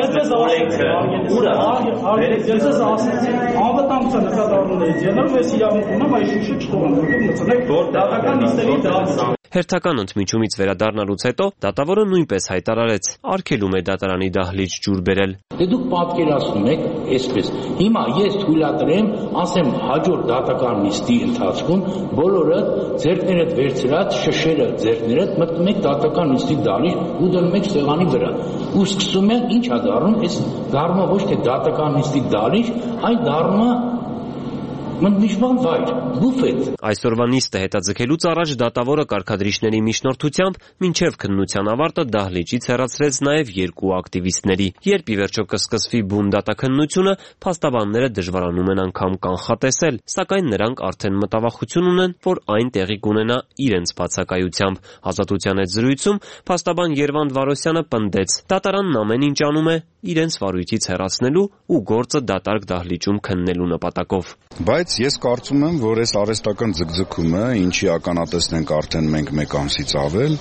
Հերթական ընդմիջումից վերադառնալուց հետո դատավորը նույնպես հայտարարեց, արգելում է դատարանի դահլիճ ջուր բերել։ Դե դուք պատկերացնում եք այսպես։ Հիմա ես թույլատրեմ, ասեմ հաջորդ դատական նիստի ընթացքում բոլորը ձեռքներդ վերցրած, շշերը ձեռքներդ մտնում եք դատական նիստի դահլիճ ու դնում եք սեղանի վրա։ Ու սկսում եք ինչ է դառնում, այս դառնում ոչ թե դատական նիստի դահլիճ, այլ դառնում է մնիշման վայր, բուֆետ։ Այսօրվա նիստը հետաձգելուց առաջ դատավորը կարգադրիչների միջնորդությամբ մինչև քննության ավարտը դահլիճից հեռացրեց նաև երկու ակտիվիստների։ Երբ ի վերջո կսկսվի բուն դատաքննությունը, փաստաբանները դժվարանում են անգամ կանխատեսել, սակայն նրանք արդեն մտավախություն ունեն, որ այն տեղի կունենա իրենց բացակայությամբ։ Ազատության հետ զրույցում փաստաբան Երվանդ Վարոսյանը պնդեց, դատարանն ամեն ինչ անում է իրենց վարույթից հեռացնելու ու գործը դատարկ դահլիճում քննելու նպատակով։ Բայց ես կարծում եմ, որ այս արհեստական ձգձգումը, ինչի ականատեսն ենք արդեն մենք մեկ ամսից ավել,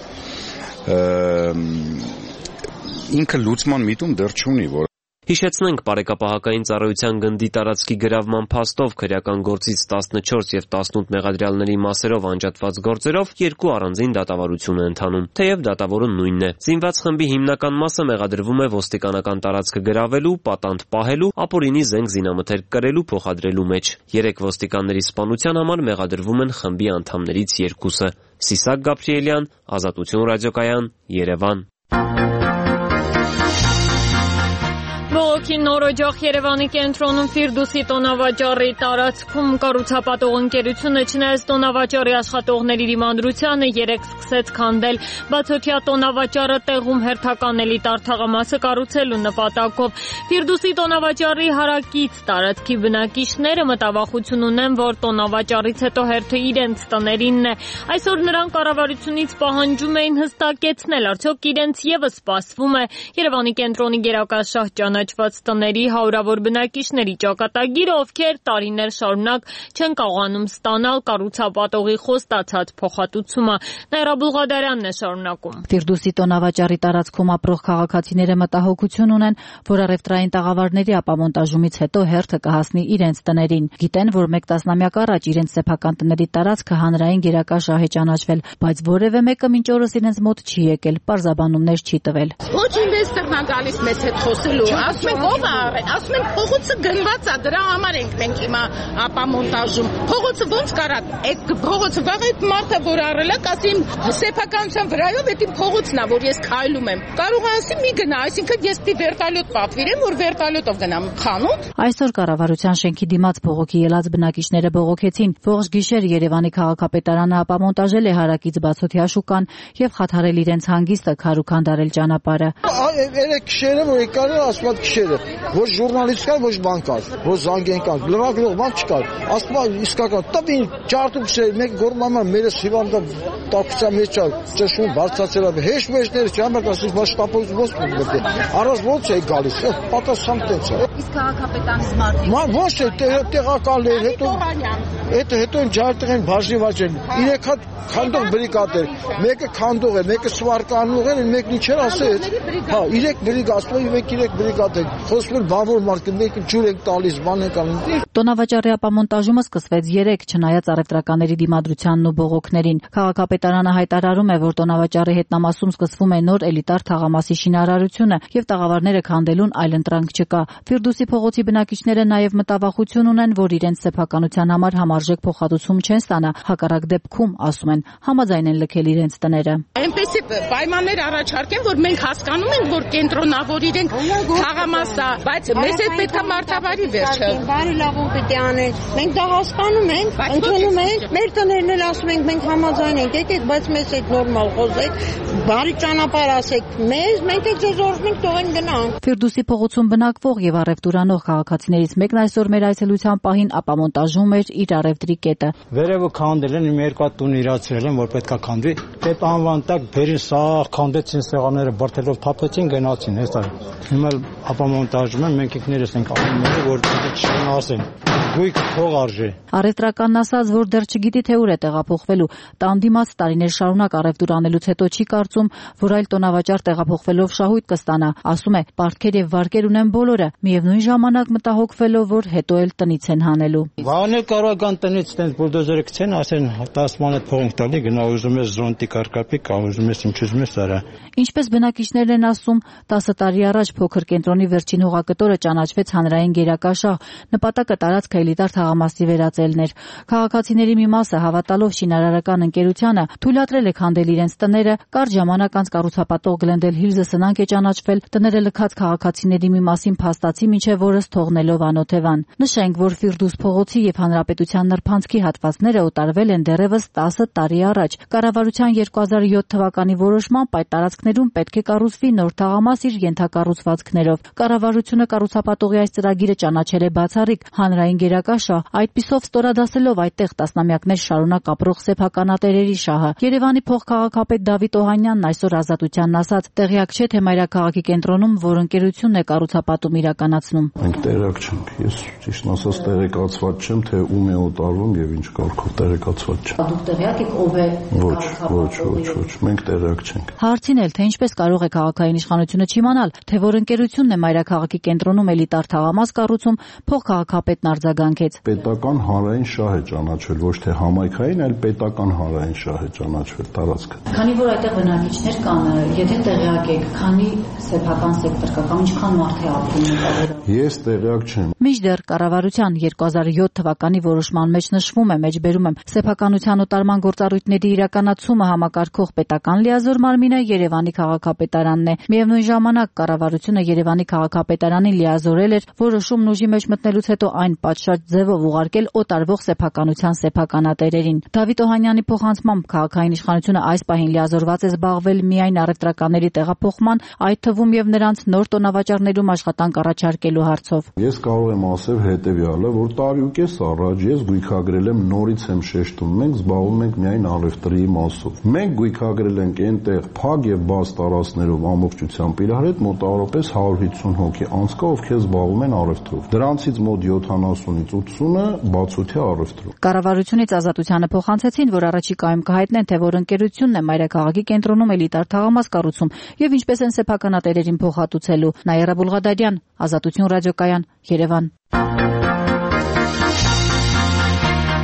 ինքը լուծման միտում դեռ չունի, որ Հիշեցնենք, բարեկապահական ծառայության գնդի տարածքի գրավման փաստով քրեական գործից տասնչորս եւ տասնութ մեղադրյալների մասերով անջատված գործերով երկու առանձին դատավարություն է ընթանում, թեև դատավորը նույնն է։ Զինված խմբի հիմնական մասը մեղադրվում է ոստիկանական տարածքը գրավելու, պատանդ պահելու, ապօրինի զենք զինամթերք կրելու, փոխադրելու մեջ։ Երեք ոստիկանների սպանության համար մեղադրվում են խմբի անդամներից երկուսը։ Սիսակ Գաբրիելյան, Ազատություն ռադիոկայան, Երևան։ Բողոքի նոր օջախ Երևանի կենտրոնում Ֆիրդուսի տոնավաճառի տարածքում կառուցապատող ընկերությունը չնայած տոնավաճառի աշխատողների դիմադրությանը երեկ սկսեց քանդել բացօթյա տոնավաճառը տեղում հերթական էլիտար թաղամասը կառուցելու նպատակով։ Ֆիրդուսի տոնավաճառի հարակից տարածքի բնակիչները մտավախություն ունեն, որ տոնավաճառից հետո հերթը իրենց տներինն է։ Այսօր նրանք կառավարությունից պահանջում էին հստակեցնել, արդյոք իրենց ևս սպասվում է Երևանի կենտրոնի գերակաշահ ճանաչված տների հարյուրավոր բնակիչների ճակատագիրը, ովքեր տարիներ շարունակ չեն կարողանում ստանալ կառուցապատողի խոստացած փոխհատուցումը։ Նաիրա Բուլղադարյանն է շարունակում։ Ֆիրդուսի տոնավաճառի տարածքում ապրող քաղաքացիները մտահոգություն ունեն, որ առևտրային տաղավարների ապամոնտաժումից հետո հերթը կհասնի իրենց տներին։ Գիտեն, որ մեկ տասնամյակ առաջ իրենց սեփական տների տարածքը հանրային գերակաշահ է ճանաչվել, բայց որևէ մեկը մինչ օրս իրենց մոտ չի եկել, պարզաբանումներ չի տվել։ Ոչ ինվեստորն այստեղ գալիս մեզ հետ խոսելու, ասում են ով է արել, ասում են փողոցը գնված է, դրա համար ենք մենք հիմա ապամոնտաժում։ Փողոցը ոնց կարա, այդ փողոցը վաղ այդ մարդը որ արել է, ասի սեփականության վրայով այդ փողոցն է, որ ես քայլում եմ։ Կարող է ասի մի գնա, այսինքն ես պիտի վերտալյոտ պատվիրեմ, որ վերտալյոտով գնամ խանութ։ Այսօր կառավարության շենքի դիմաց բողոքի ելած բնակիչները բողոքեցին։ Ողջ գիշեր Երևանի քաղաքապետարանը ապամոնտաժել է հարակից բացօթյա շուկան եւ խաթարել իրենց հանգիստը, քարուքանդարել ճանապարհը։ Երեք գիշերը որ եկար ասված գիշերը, ոչ ժուրնալիստ կար, ոչ բան կար, ոչ զանգեն կար, լրագրող բան չկար։ Ասում իսկական տվին ճարտուփսեր, մեկ գորմամա մերս հիվանդը տակցա մեջ ճշում բարձացել է։ Հեշտ մեջներ չամակ ասում մասշտաբով ոնց մտե։ Առանց ոնց է գալիս, պատասխան տենց է։ Իսկ քաղաքապետանից մարդիկ։ Ման ոչ է տեղակալներ, հետո հետո հետո ջարտեղեն բաժնի վաճեն։ Իրեք հատ քանդող բրիգադեր, մեկը քանդող է, մեկը սվարկանող է, մեկն ինչ էր ասել։ Հա, իրեք բրիգադ, մեկ իրեք բրիգադ է։ Խոսում են բավոր մարդ, մեկը ջուր են տալիս, բան են անում։ Տոնավաճառի ապամոնտաժումը սկսվեց երեկ, չնայած առևտրականների դիմադրությանն ու բողոքներին։ Քաղաքապետարանը հայտարարում է, որ տոնավաճառի հետնամասում սկսվում է նոր էլիտար թաղամասի շինարարությունը եւ տաղավարները քանդելուն այլընտրանք չկա։ Ֆիրդուսի փողոցի բնակիչները նաեւ մտավախություն ունեն, որ իրենց սեփականության համար համարժեք փոխհատուցում չեն ստանա, հակառակ դեպքում, ասում են, համաձայն են լքել իրենց տները։ Այնպեսի պայմաններ առաջարկեն, որ մենք հասկանում ենք, որ կենտրոնավորիր ենք թաղամասը, բայց մեզ հետ պետք է մարդավարի վերջը։ Բարելավում պիտի անեն։ Մենք դա հասկանում ենք, ընդունում ենք, մեր տներն էլ ասում ենք, մենք համաձայն ենք, եկեք, բայց մեզ հետ նորմալ խոսեք, բարի ճանապարհ ասեք մեզ, մենք էլ ձեզ օրհնենք, թողենք գնանք։ Ֆիրդուսի փողոցում բնակվող եւ առևտուրանող քաղաքացիներից մեկն այսօր մեր այցելության պահին ապամոնտաժում էր իր առևտրի կետը։ Վերևը քանդել են, իմ երկու տուն իրացրել են, որ պետքա քանդվի։ Այդ անվան տակ բերին սաղ քանդեցին սեղանները, բրթելով թափեցին, գնացին, հեսա։ Հիմա ապամոնտաժում են, մենք ինքներս ենք անում, որ չշնասեն։ Գույք փող արժե։ Առևտրականն ասաց, որ դեռ չգիտի թե ուր է տեղափոխվելու։ Տան դիմաց տարիներ շարունակ առևտուր անելուց հետո չի կարծում, որ այլ տոնավաճառ տեղափոխվելով շահույթ կստանա։ Ասում է, պարտքեր եւ վարկեր ունեն բոլորը, միևնույն ժամանակ մտահոգվելով, որ հետո էլ տնից են հանելու։ Վաղն էլ կարող կան տնից տենց բուլդոզերը գցեն, ասեն դես ման հետ փող ենք տալի, գնա ուզում ես զոնտի կարկապի, կամ ուզում ես ինչ ուզում ես արա։ Ինչպես բնակիչներն են ասում, տասը տարի առաջ փոքր կենտրոնի վերջին հողակտորը ճանաչվեց հանրային գերակաշահ, նպատակը տարածքը էլիտար թաղամասի վերածելն էր։ Քաղաքացիների մի մասը հավատալով շինարարական ընկերությանը թույլատրել է քանդել իրենց տները, կարճ ժամանակ անց կառուցապատող Գլենդել Հիլզը սնանկ է ճանաչվել, տները լքած քաղաքացիների մի մասին փաստացի մինչև օրս թողնելով անօթևան։ Նշենք, որ Ֆիրդուս փողոցի եւ հանրապետության նրբանցքի հատվածները օտարվել են դեռևս տասը տարի առաջ։ Կառավարության երկու հազար յոթ թվականի որոշմամբ այդ տարածքներում պետք է կառուցվի նոր թաղամաս իր ենթակառուցվածքներով։ Կառավարությունը կառուցապատողի այս ծրագիրը ճանաչել է բացառիկ հանրային գերակաշահ, այդպիսով ստորադասելով այդտեղ տասնամյակներ շարունակ ապրող սեփականատերերի շահը։ Երևանի փոխքաղաքապետ Դավիթ Օհանյանն այսօր Ազատությանն ասաց, տեղյակ չէ թե մայրաքաղաքի կենտրոնում որ ընկերությունն է կառուցապատում իրականացնում։ Մենք տեղյակ չենք, ես ճիշտն ասած տեղեկացված չեմ, թե ում է օտարվում եւ ինչ կարգով տեղեկացված չեմ։ Դուք տեղյակ եք ով է։ Ոչ, ոչ, ոչ, ոչ, մենք տեղյակ չենք։ Հարցին էլ թե ինչպես կարող է քաղաքային իշխանությունը չիմանալ, թե որ ընկերությունն է մայրաքաղաքի կենտրոնում էլիտար թաղամաս կառուցում, փոխքաղաքապետն արձագանքեց։ Պետական հանրային շահ է ճանաչվել, ոչ թե համայնքային, այլ պետական հանրային շահ է ճանաչվել տարածքը։ Քանի որ այդտեղ բնակիչներ կան, եթե տեղյակ եք, քանի սեփական սեկտոր կա կամ ինչքան մարդ է ապրում մտավորը։ Ես տեղյակ չեմ։ Մինչդեռ կառավարության երկու հազար յոթ թվականի որոշման մեջ նշվում է, մեջբերում եմ, սեփականության օտարման գործառույթների իրականացումը համակարգող պետական լիազոր մարմինը Երևանի քաղաքապետարանն է։ Միևնույն ժամանակ կառավարությունը Երևանի քաղաքապետարանին լիազորել էր որոշումն ուժի մեջ մտնելուց հետո այն պատշաճ ձևով ուղարկել օտարվող սեփականության սեփականատերերին։ Դավիթ Օհանյանի փոխանցմամբ քաղաքային իշխանությունը այս պահին լիազորված է զբաղվել միայն առևտրականների տեղափոխման, այդ թվում եւ նրանց նոր տոնավաճառներում աշխատանք առաջարկելու հարցով։ Ես կարող եմ ասել հետեւյալը, որ տարիուկես առաջ ես գույքագրել եմ, նորից եմ շեշտում, մենք զբաղվում ենք միայն առևտրի մասով։ Մենք գույքագրել ենք այնտեղ փակ եւ բաց տարածքներով ամբողջությամբ իրար հետ մոտավորապես հարյուր հիսուն հոգի անցկա, ովքեր զբաղվում են առևտրով։ Դրանցից մոտ յոթանասունից ութսունը բացօթյա առևտրով։ Կառավարությունից Ազատությանը փոխանցեցին, որ առաջիկայում կհայտնեն, թե որ ընկերությունն է մայրաքաղաքի կենտրոնում էլիտար թաղամաս կառուցում եւ ինչպես են սեփականատերերին փոխհատուցելու։ Նաիրա Բուլղադարյան, Ազատություն ռադիոկայան, Երևան։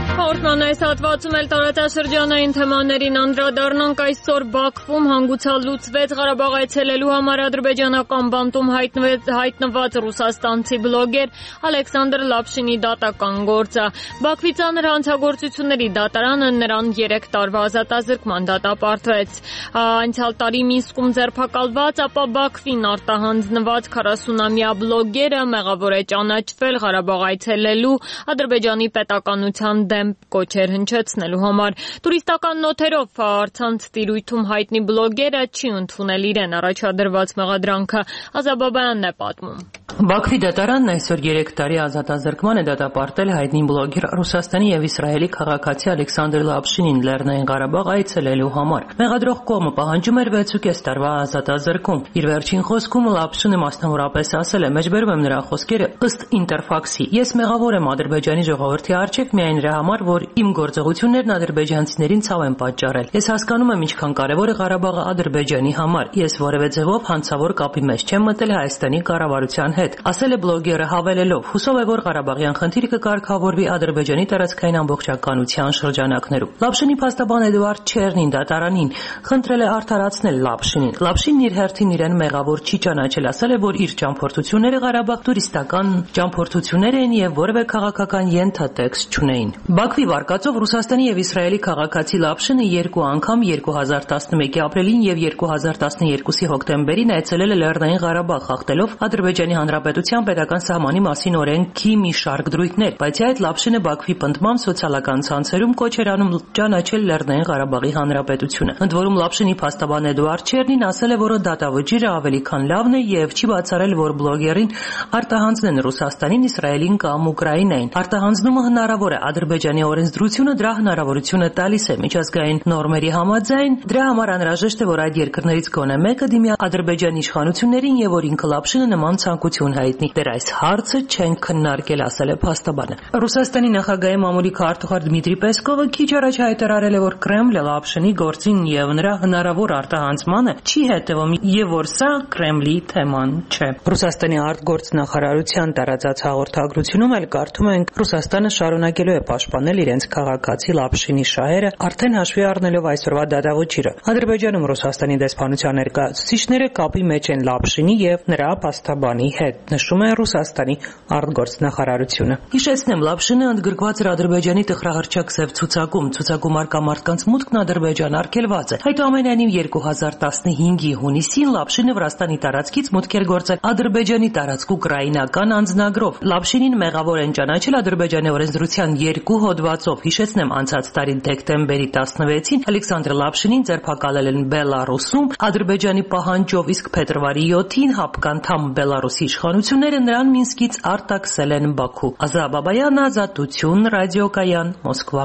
Հաղորդման այս հատվածում էլ տարածաշրջանային թեմաներին անդրադառնանք այսօր Բաքվում հանգուցալուծվեց Ղարաբաղ այցելելու համար ադրբեջանական բանտում հայտնված ռուսաստանցի բլոգեր Ալեքսանդր Լապշինի դատական գործը։ Բաքվի ծանր հանցագործությունների դատարանը նրան երեք տարվա ազատազրկման դատապարտվեց։ Անցյալ տարի Մինսկում ձերբակալված, ապա Բաքվին արտահանձնված քառասունամյա բլոգերը մեղավոր է ճանաչվել Ղարաբաղ այցելելու Ադրբեջանի պետականության դեմ կոչեր հնչեցնելու համար։ Տուրիստական նոթերով առցանց տիրույթում հայտնի բլոգերը չի ընդունել իրեն առաջադրված մեղադրանքը։ Ազաբաբայանն է պատմում։ Բաքվի դատարանն այսօր երեք տարի ազատազրկման է դատապարտել հայտնի բլոգեր Ռուսաստանի եւ Իսրայելի քաղաքացի Ալեքսանդր Լապշինին Լեռնային Ղարաբաղ այցելելու համար։ Մեղադրող կողմը պահանջում էր վեցուկես տարվա ազատազրկում։ Իր վերջին խոսքում Լապշինը մասնավորապես ասել է. «Մեջբերում եմ նրա խոսքերը ըստ Ինտերֆաքսի։ Ես մեղավոր եմ Ադրբեջանի ժողովրդի առջև միայն նրա համար, որ իմ գործողություններն ադրբեջանցիներին ցավ են պատճառել։ Ես հասկանում եմ ինչքան կարևոր է Ղարաբաղը Ադրբեջանի համար։ Ես որևէ ձևով հանցավոր կապի մեջ չեմ մտել Հայաստանի կառավարության հետ», ասել է բլոգերը հավելելով. «Հուսով է, որ Ղարաբաղյան խնդիրը կկարգավորվի Ադրբեջանի տարածքային ամբողջականության շրջանակներում»։ Լապշինի փաստաբան Էդուարդ Չերնին դատարանին խնդրել է արդարացնել Լապշինին։ Լապշինն իր հերթին իրեն մեղավոր չի ճանաչել, ասել է, որ իր ճամփորդությունները Ղարաբաղ տուրիստական ճամփորդություններ են եւ որևէ քաղաքական ենթատեքստ չունեին։ Բաքվի վարկածով Ռուսաստանի եւ Իսրայելի քաղաքացի Լապշինը երկու անգամ երկու հազար տասնմեկի ապրիլին եւ երկու հազար տասներկուսի հոկտեմբերին այցելել է Լեռնային Ղարաբաղ, խախտելով Ադրբեջանի Հանրապետության պետական սահմանի մասին օրենքի մի շարք դրույթներ, բացի այդ Լապշինը Բաքվի պնդմամբ սոցիալական ցանցերում կոչ էր անում ճանաչել Լեռնային Ղարաբաղի Հանրապետությունը։ Ընդ որում Լապշինի փաստաբան Էդուարդ Չերնին ասել է, որ դատավճիռը ավելի քան լավն է եւ չի բացառել, որ բլոգերին արտահանձնեն Ռուսաստանին, Իսրայելին կամ Ուկրաինային։ Արտահանձնումը հնարավոր է, Ադրբեջանի օրենսդրությունը դրա հնարավորությունը տալիս է։ Միջազգային նորմերի համաձայն դրա համար անհրաժեշտ է, որ այդ երկրներից գոնե մեկը դիմի Ադրբեջանի իշխանություններին եւ որ ինքը Լապշինը նման ցանկություն հայտնի։ Դեռ այս հարցը չեն քննարկել, ասել է փաստաբանը։ Ռուսաստանի նախագահի մամուլի քարտուղար Դմիտրի Պեսկովը քիչ առաջ հայտարարել է, որ Կրեմլը Լապշինի գործին եւ նրա հնարավոր արտահանձնմանը չի հետևում եւ որ սա Կրեմլի թեման չէ։ Ռուսաստանի արտգործնախարարության տարածած հաղորդագրությունում էլ կարդում ենք. Ռուսաստանը շարունակելու է պաշտպանել իրենց քաղաքացի Լապշինի շահերը, արդեն հաշվի առնելով այսօրվա դատավճիռը։ Ադրբեջանում Ռուսաստանի դեսպանության ներկայացուցիչները կապի մեջ են Լապշինի եւ նրա փաստաբանի հետ, նշում է Ռուսաստանի արտգործնախարարությունը։ Հիշեցնեմ, Լապշինը ընդգրկված էր Ադրբեջանի տխրահռչակ սև ցուցակում։ Ցուցակում արկա մարդկանց մուտքն Ադրբեջան արգելված է։ Այդուամենայնիվ երկու հազար տասնհինգի հունիսին Լապշինը Վրաստանի տարածքից մուտք էր գործել Ադրբեջանի տարածք ուկրաինական անձնագրով։ Լապշինին մեղավոր են ճանաչել Ադրբեջանի օրենսդրության երկու հոդվածով։ Հիշեցնեմ, անցած տարի դեկտեմբերի տասնվեցին Ալեքսանդր Լապշինին ձերբակալել են Բելարուսում Ադրբեջանի պահանջով, իսկ փետրվարի յոթին հապկանդամ Բելարուսի իշխանությունները նրան Մինսկից արտաքսել են Բաքու։ Ազա Բաբայան, Ազատություն, ռադիոկայան, Մոսկվա։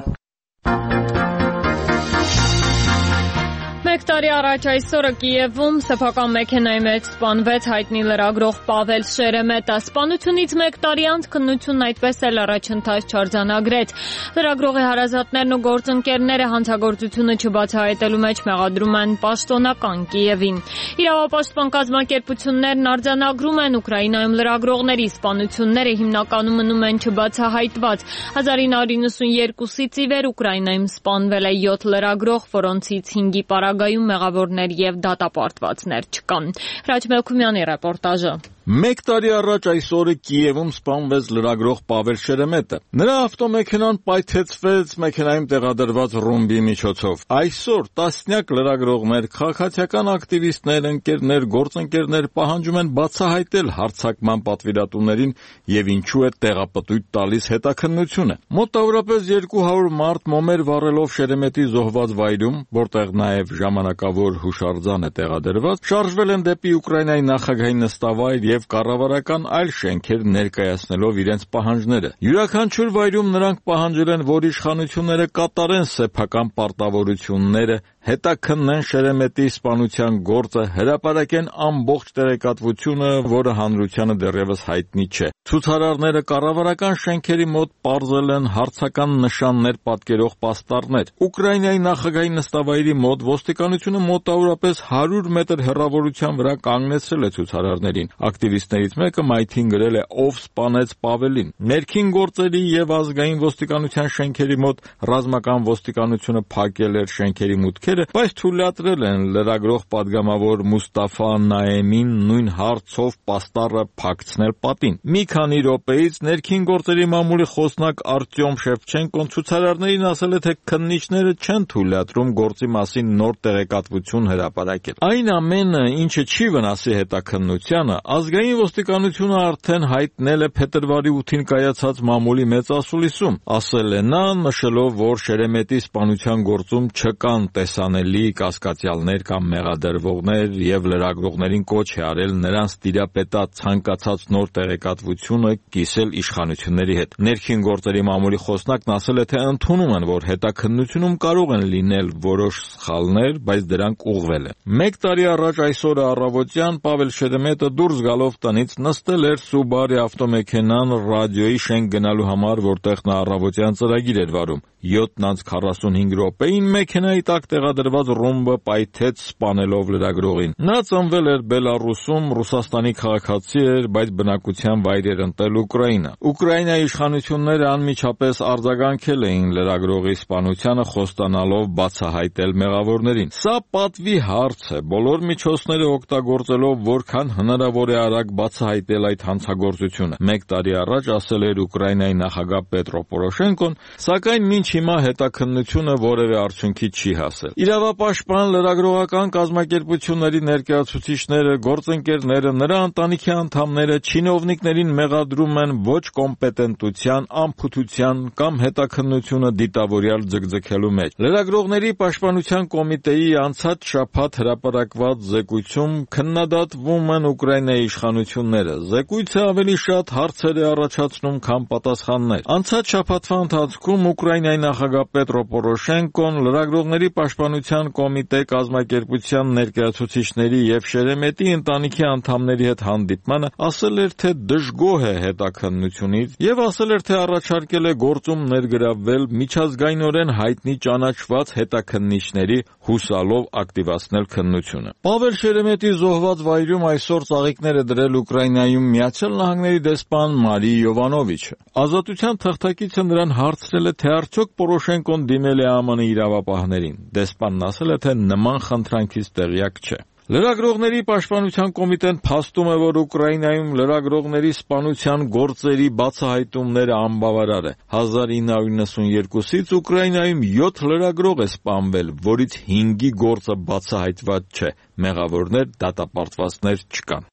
Մեկ տարի առաջ այսօրը Կիևում սեփական մեքենայի մեջ սպանվեց հայտնի լրագրող Պավել Շերեմետը։ Սպանությունից մեկ տարի անց քննությունն այդպես էլ առաջընթաց չարձանագրեց։ Լրագրողի հարազատներն ու գործընկերները հանցագործությունը չբացահայտելու մեջ մեղադրում են պաշտոնական Կիևին։ Իրավապաշտպան կազմակերպություններն արձանագրում են Ուկրաինայում լրագրողների սպանությունները հիմնականում մնում են չբացահայտված։ հազար ինը հարյուր նվաթերկուսից ի վեր Ուկրաինայում սպանվել է յոթ լրագրող, որոնցից հինգի պարագայում մեղավորներ եւ դատապարտվածներ չկան։ Հրաչ Մելքումյանի ռեպորտաժը։ Մեկ տարի առաջ այսօրը Կիևում սպանվեց լրագրող Պավել Շերեմետը։ Նրա ավտոմեքենան պայթեցվեց մեքենայում տեղադրված ռումբի միջոցով։ Այսօր տասնյակ լրագրողներ, քաղաքացիական ակտիվիստներ, ընկերներ, գործընկերներ պահանջում են բացահայտել հարձակման պատվիրատուներին եւ ինչու է տեղապտույտ տալիս հետաքննությունը։ Մոտավորապես երկու հարյուր մարդ մոմեր վառելով Շերեմետի զոհված վայրում, որտեղ նաեւ ժամանակավոր հուշարձան է տեղադրված, շարժվել են դեպի Ուկրաինայի նախագահի նստավայր եւ կառավարական այլ շենքեր ներկայացնելով իրենց պահանջները։ Յուրաքանչյուր վայրում նրանք պահանջել են, որ իշխանությունները կատարեն սեփական պարտավորությունները հետաքննեն Շերեմետի սպանության գործը, հրապարակեն ամբողջ տեղեկատվությունը, որը հանրությանը դեռևս հայտնի չէ։ Ցուցարարները կառավարական շենքերի մոտ պարզել են հարցական նշաններ պատկերող պաստառներ։ Ուկրաինայի նախագահի նստավայրի մոտ ոստիկանությունը մոտավորապես հարյուր մետր հեռավորության վրա կանգնեցրել է ցուցարարներին։ Ակտիվիստներից մեկը մայթին գրել է «Ով սպանեց Պավելին»։ Ներքին գործերի եւ ազգային ոստիկանության շենքերի մոտ ռազմական ոստիկանությունը փակել էր շենքերի մուտքերը, բայց թույլատրել են լրագրող պատգամավոր Մուստաֆա Նաեմին նույն հարցով պաստառը փակցնել պատին։ Մի քանի րոպեից ներքին գործերի մամուլի խոսնակ Արտյոմ Շևչենկոն ցուցարարներին ասել է, թե քննիչները չեն թույլատրում գործի մասին նոր տեղեկատվություն հրապարակել։ Այն ամենը, ինչը չի վնասի հետաքննությանը, ազգային ոստիկանությունը արդեն հայտնել է փետրվարի ութին կայացած մամուլի մեծ ասուլիսում, ասել է նա, նշելով, որ Շերեմետի սպանության գործում չկան տեսանելի կասկածյալներ կամ մեղադրվողներ եւ լրագրողներին կոչ է արել նրանց տիրապետած ցանկացած նոր տեղեկատվությունը կիսել իշխանությունների հետ։ Ներքին գործերի մամուլի խոսնակն ասել է, թե ընդունում են, որ հետաքննությունում կարող են լինել որոշ սխալներ, բայց դրանք ուղղվել են։ Մեկ տարի առաջ այսօրը առավոտյան Պավել Շերեմետը դուրս գալով տնից նստել էր Subaru ավտոմեքենան ռադիոյի շենք գնալու համար, որտեղ նա առավոտյան ծրագիր էր վարում։ յոթ անց քառասունհինգ րոպեին մեքենայի տակ տեղադրված ռումբը պայթեց սպանելով լրագրողին։ Նա ծնվել էր Բելառուսում, Ռուսաստանի քաղաքացի էր, բայց բնակության վայր էր ընտրել Ուկրաինա։ Ուկրաինայի իշխանությունները անմիջապես արձագանքել էին լրագրողի սպանությանը, խոստանալով բացահայտել մեղավորներին։ Սա պատվի հարց է, բոլոր միջոցները օգտագործելով որքան հնարավոր է արագ բացահայտել այդ հանցագործությունը։ Մեկ տարի առաջ ասել էր Ուկրաինայի նախագահ Պետրո Պորոշենկոն, սակայն մինչ հիմա հետաքննությունը որևէ արդյունքի չի հասել։ Իրավապաշտպան լրագրողական կազմակերպությունների ներկայացուցիչները, գործընկերները, նրա ընտանիքի անդամները չինովնիկներին մեղադրում են ոչ կոմպետենտության, անփութության կամ հետաքննությունը դիտավորյալ ձգձգելու մեջ։ Լրագրողների պաշտպանության կոմիտեի անցած շաբաթ հրապարակված զեկույցում քննադատվում են Ուկրաինայի իշխանությունները։ Զեկույցը ավելի շատ հարցեր է առաջացնում, քան պատասխաններ։ Անցած շաբաթվա ընթացքում Ուկրաինայի նախագահ Պետրո Պորոշենկոն լրագրողների պաշտպանության կոմիտե կազմակերպության ներկայացուցիչների եւ Շերեմետի ընտանիքի անդամների հետ հանդիպմանը ասել էր, թե դժգոհ է հետաքննությունից եւ ասել էր, թե առաջարկել է գործում ներգրավվել միջազգայինորեն հայտնի ճանաչված հետաքննիչների հուսալով ակտիվացնել քննությունը։ Պավել Շերեմետի զոհված վայրում այսօր ծաղիկներ է դրել Ուկրաինայում Միացյալ Նահանգների դեսպան Մարի Յովանովիչը։ Ազատության թղթակիցը նրան հարցրել է, թե արդյոք Պորոշենկոն դիմել է ԱՄՆ իրավապահներին։ Դեսպանն ասել է, թե նման խնդրանքից տեղյակ չէ։ Լրագրողների պաշտպանության կոմիտեն փաստում է, որ Ուկրաինայում լրագրողների սպանության գործերի բացահայտումները անբավարար է։ հազար ինը հարյուր նվաթյոթից Ուկրաինայում յոթ լրագրող է սպանվել, որից հինգի գործը բացահայտված չէ։ Մեղավորներ, դատապարտվածներ չկան։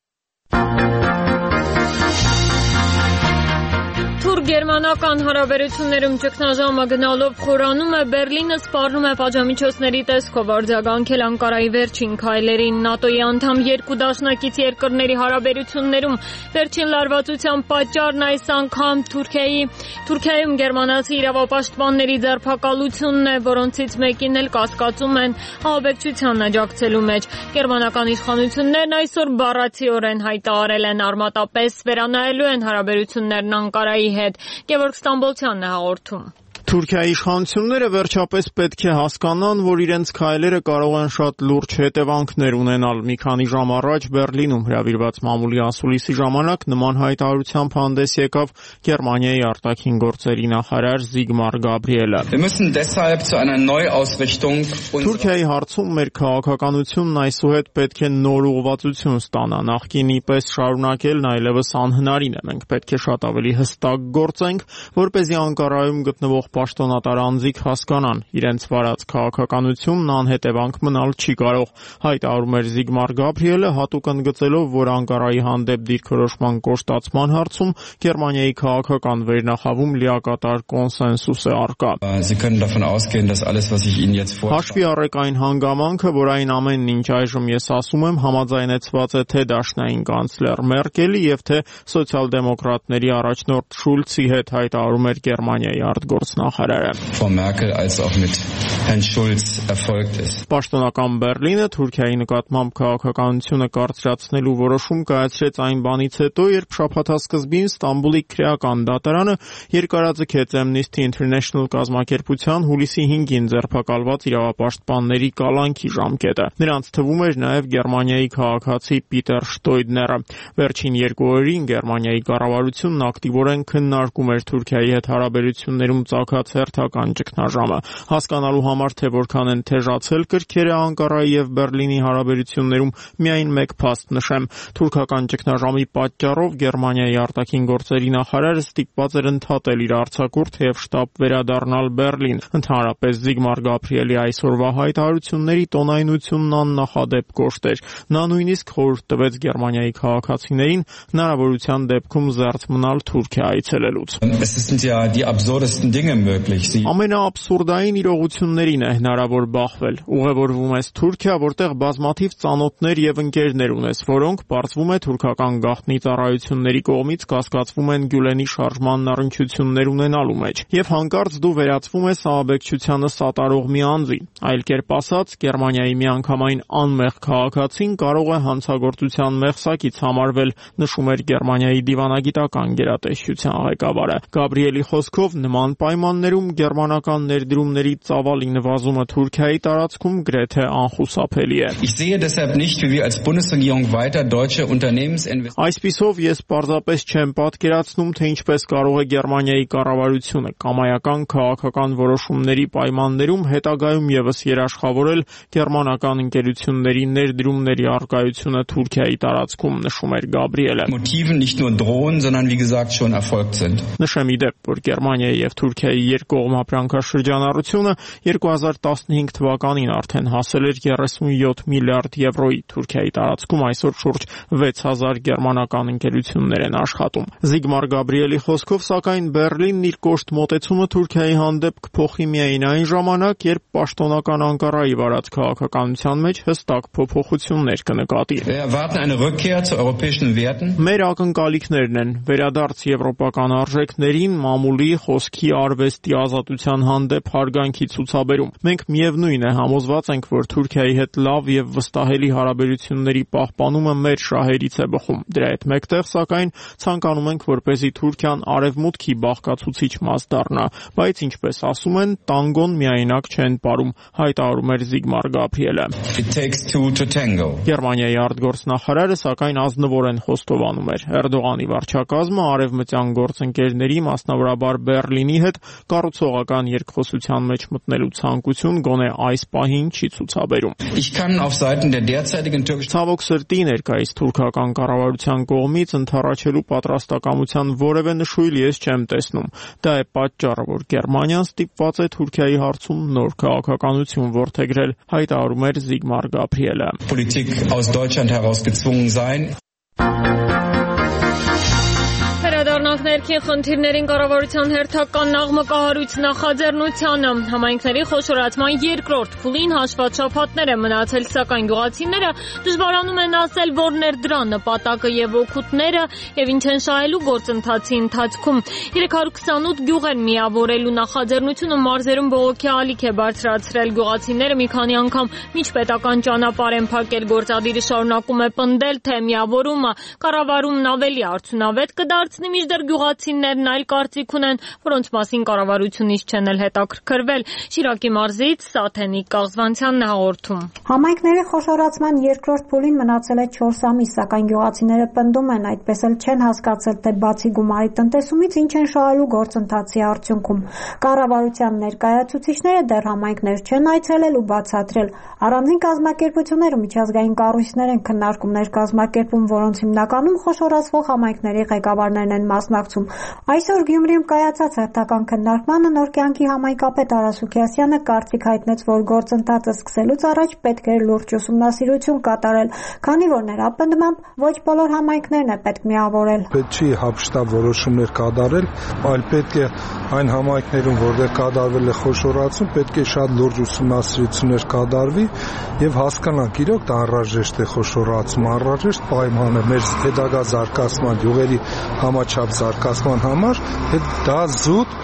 Թուրք-գերմանական հարաբերություններում ճգնաժամը գնալով խորանում է, Բերլինը սպառնում է պատժամիջոցների տեսքով արձագանքել Անկարայի վերջին քայլերին։ ՆԱՏՕ-ի անդամ երկու դաշնակից երկրների հարաբերություններում վերջին լարվածության պատճառն այս անգամ Թուրքիայի Թուրքիայում գերմանացի իրավապաշտպանների ձերբակալությունն է, որոնցից մեկին էլ կասկածում են ահաբեկչությանն աջակցելու մեջ։ Գերմանական իշխանություններն այսօր բառացիորեն հայտարարել են արմատապես վերանայելու են հարաբերություններն Անկարայի հետ։ Գևորգ Ստամբոլցյանն է հաղորդում։ Թուրքիայի իշխանությունները վերջապես պետք է հասկանան, որ իրենց քայլերը կարող են շատ լուրջ հետևանքներ ունենալ։ Մի քանի ժամ առաջ Բերլինում հրավիրված մամուլի ասուլիսի ժամանակ նման հայտարարությամբ հանդես եկավ Գերմանիայի արտաքին գործերի նախարար Զիգմար Գաբրիելը։ Թուրքիայի հարցում մեր քաղաքականությունն այսուհետ պետք է նոր ուղղվածություն ստանա։ Նախկինի պես շարունակելն այլևս անհնարին է։ Մենք պետք է շատ ավելի հստակ գործենք, որպեսզի Անկարայում գտնվող պաշտոնատար անձիկ հասկանան, իրենց վարած քաղաքականությունն անհետևանք մնալ չի կարող, հայտարարում էր Զիգմար Գաբրիելը, հատուկ ընդգծելով, որ Անկարայի հանդեպ դիրքորոշման կոշտացման հարցում Գերմանիայի քաղաքական վերնախավում լիակատար կոնսենսուս է առկա։ Հաշվի առեք այն հանգամանքը, որ այն ամենն ինչ այժմ ես ասում եմ, համաձայնեցված է թե դաշնային կանցլեր Մերկելի եւ թե սոցիալ-դեմոկրատների առաջնորդ Շուլցի հետ, հայտարարում էր Գերմանիայի արտգործնախարար նախարարը։ Պաշտոնական Բեռլինը Թուրքիայի նկատմամբ քաղաքականությունը կարծրացնելու որոշում կայացրեց այն բանից հետո, երբ շաբաթասկզբին Ստամբուլի քրեական դատարանը երկարաձգեց Amnesty International կազմակերպության հուլիսի հինգին ձերբակալված իրավապաշտպանների կալանքի ժամկետը։ Նրանց թվում էր նաև Գերմանիայի քաղաքացի Պիտեր Շտոյդները։ Վերջին երկու օրերին Գերմանիայի կառավարությունն ակտիվորեն քննարկում էր Թուրքիայի հետ հարաբերություններում ծագած հերթական ճգնաժամը, հասկանալու համար, թե որքան են թեժացել կրքերը Անկարայի եւ Բեռլինի հարաբերություններում, միայն մեկ փաստ նշեմ. թուրքական ճգնաժամի պատճառով Գերմանիայի արտաքին գործերի նախարարը ստիպված էր ընդհատել իր արձակուրդը եւ շտաբ վերադառնալ Բեռլին։ Ընդհանրապես Զիգմար Գաբրիելի այսօրվա հայտարարությունների տոնայնությունն աննախադեպ կոշտ էր։ Նա նույնիսկ խորհուրդ տվեց Գերմանիայի քաղաքացիներին հնարավորության դեպքում զերծ մնալ Թուրքիա այցելելուց։ Ամենաաբսուրդային իրողություններին է հնարավոր բախվել։ Ուղևորվում ես Թուրքիա, որտեղ բազմաթիվ ծանոթներ եւ ընկերներ ունես, որոնք պարզվում է թուրքական գաղտնի ծառայությունների կողմից կասկածվում են Գյուլենի շարժման առնչություններ ունենալու մեջ, եւ հանկարծ դու վերածվում ես ահաբեկչությանը սատարող մի անձի։ Այլ կերպ ասած, Գերմանիայի միանգամայն անմեղ քաղաքացին կարող է հանցագործության մեղսակից համարվել, նշում էր Գերմանիայի դիվանագիտական գերատեսչության ղեկավարը։ Գաբրիելի խոսքով նման պայմաններում գերմանական ներդրումների ծավալի նվազումը Թուրքիայի տարածքում գրեթե անխուսափելի է։ Այսպիսով ես պարզապես չեմ պատկերացնում, թե ինչպես կարող է Գերմանիայի կառավարությունը կամայական քաղաքական որոշումների պայմաններում հետագայում եւս երաշխավորել գերմանական ընկերությունների ներդրումների առկայությունը Թուրքիայի տարածքում, նշում էր Գաբրիելը։ Նշեմ ի դեպ, որ Գերմանիայի եւ Թուրքիայի երկկողմ ապրանքաշրջանառությունը երկու հազար տասնհինգ թվականին արդեն հասել էր երեսունյոթ միլիարդ եվրոյի։ Թուրքիայի տարածքում այսօր շուրջ վեց հազար գերմանական ընկերություններ են աշխատում։ Զիգմար Գաբրիելի խոսքով, սակայն Բեռլինն իր կոշտ մոտեցումը Թուրքիայի հանդեպ կփոխի միայն այն ժամանակ, երբ պաշտոնական Անկարայի վարած քաղաքականության մեջ հստակ փոփոխություններ կնկատի։ Մեր ակնկալիքներն են վերադարձ եվրոպական արժեքներին, մամուլի, խոսքի, արվեստի ազատության հանդեպ հարգանքի ցուցաբերում։ Մենք միևնույն է համոզված ենք, որ Թուրքիայի հետ լավ եւ վստահելի հարաբերությունների պահպանումը մեր շահերից է բխում։ Դրա հետ մեկտեղ, սակայն, ցանկանում ենք, որպեսզի Թուրքիան արևմուտքի բաղկացուցիչ մաս դառնա, բայց ինչպես ասում են, տանգոն միայնակ չեն պարում, հայտարարում էր Զիգմար Գաբրիելը։ Գերմանիայի արտգործնախարարը, սակայն, ազնվորեն խոստովանում էր. Էրդողանի վարչակազմը արևմտյան գործընկերների, մասնավորաբար Բեռլինի հետ կառուցողական երկխոսության մեջ մտնելու ցանկություն գոնե այս պահին չի ցուցաբերում։ Ցավոք սրտի ներկայիս թուրքական կառավարության կողմից ընդառաջելու պատրաստակամության որևէ նշույլ ես չեմ տեսնում։ Դա է պատճառը, որ Գերմանիան ստիպված է Թուրքիայի հարցում նոր քաղաքականություն որդեգրել, հայտարարում էր Զիգմար Գաբրիելը։ Վերադառնանք ներքին խնդիրներին կառավարության հերթական աղմկահարույց նախաձեռնությանը։ Համայնքների խոշորացման երկրորդ փուլին հաշված շաբաթներ է մնացել, սակայն գյուղացիները դժվարանում են ասել, որներ դրա նպատակը եւ օգուտները եւ ինչ են շահելու գործընթացի ընթացքում։ երեք հարյուր քսանութ գյուղեր միավորելու նախաձեռնությունը մարզերում բողոքի ալիք է բարձրացրել։ Գյուղացիները մի քանի անգամ միջպետական ճանապարհ են փակել, գործադիրը շարունակում է պնդել, թե միավորումը կառավարումն ավելի արդյունավետ կդարձնի, մինչդեռ գյուղացիներն այլ կարծիք ունեն, որոնց մասին կառավարությունից չեն էլ հետաքրքրվել։ Շիրակի մարզից Սաթենիկ Կաղզվանցյանն է հաղորդում։ Համայնքների խոշորացման երկրորդ փուլին մնացել է չորս ամիս, սակայն գյուղացիները պնդում են, այդպես էլ չեն հասկացել, թե բացի գումարի տնտեսումից ինչ են շահելու գործընթացի արդյունքում։ Կառավարության ներկայացուցիչները դեռ համայնքներ չեն այցելել ու բացատրել։ Առանձին կազմակերպություններ ու միջազգային կառույցներ են քննարկումներ կազմակերպում, որոնց հիմնականում խոշորացվող համայնքների ղեկավարներն են մասնակցում։ Այսօր Գյումրիում կայացած հերթական քննարկմանը նոր կյանքի համայնքապետ Արա Սուքիասյանը կարծիք հայտնեց, որ գործընթացը սկսելուց առաջ պետք է լուրջ ուսումնասիրություն կատարել, քանի որ նրա պնդմամբ ոչ բոլոր համայնքներն է պետք միավորել։ Պետք չի հափշտակ որոշումներ կատարել, այլ պետք է այն համայնքներում, որտեղ կատարվել է խոշորացում, պետք է շատ լուրջ ուսումնասիրություններ կատարվի եւ հասկանանք իրոք դա անհրաժեշտ է խոշորացում, անհրաժեշտ պայման է մեր հետագա զարգացման, յուղերի համաչափ զարգացման համար, դա զուտ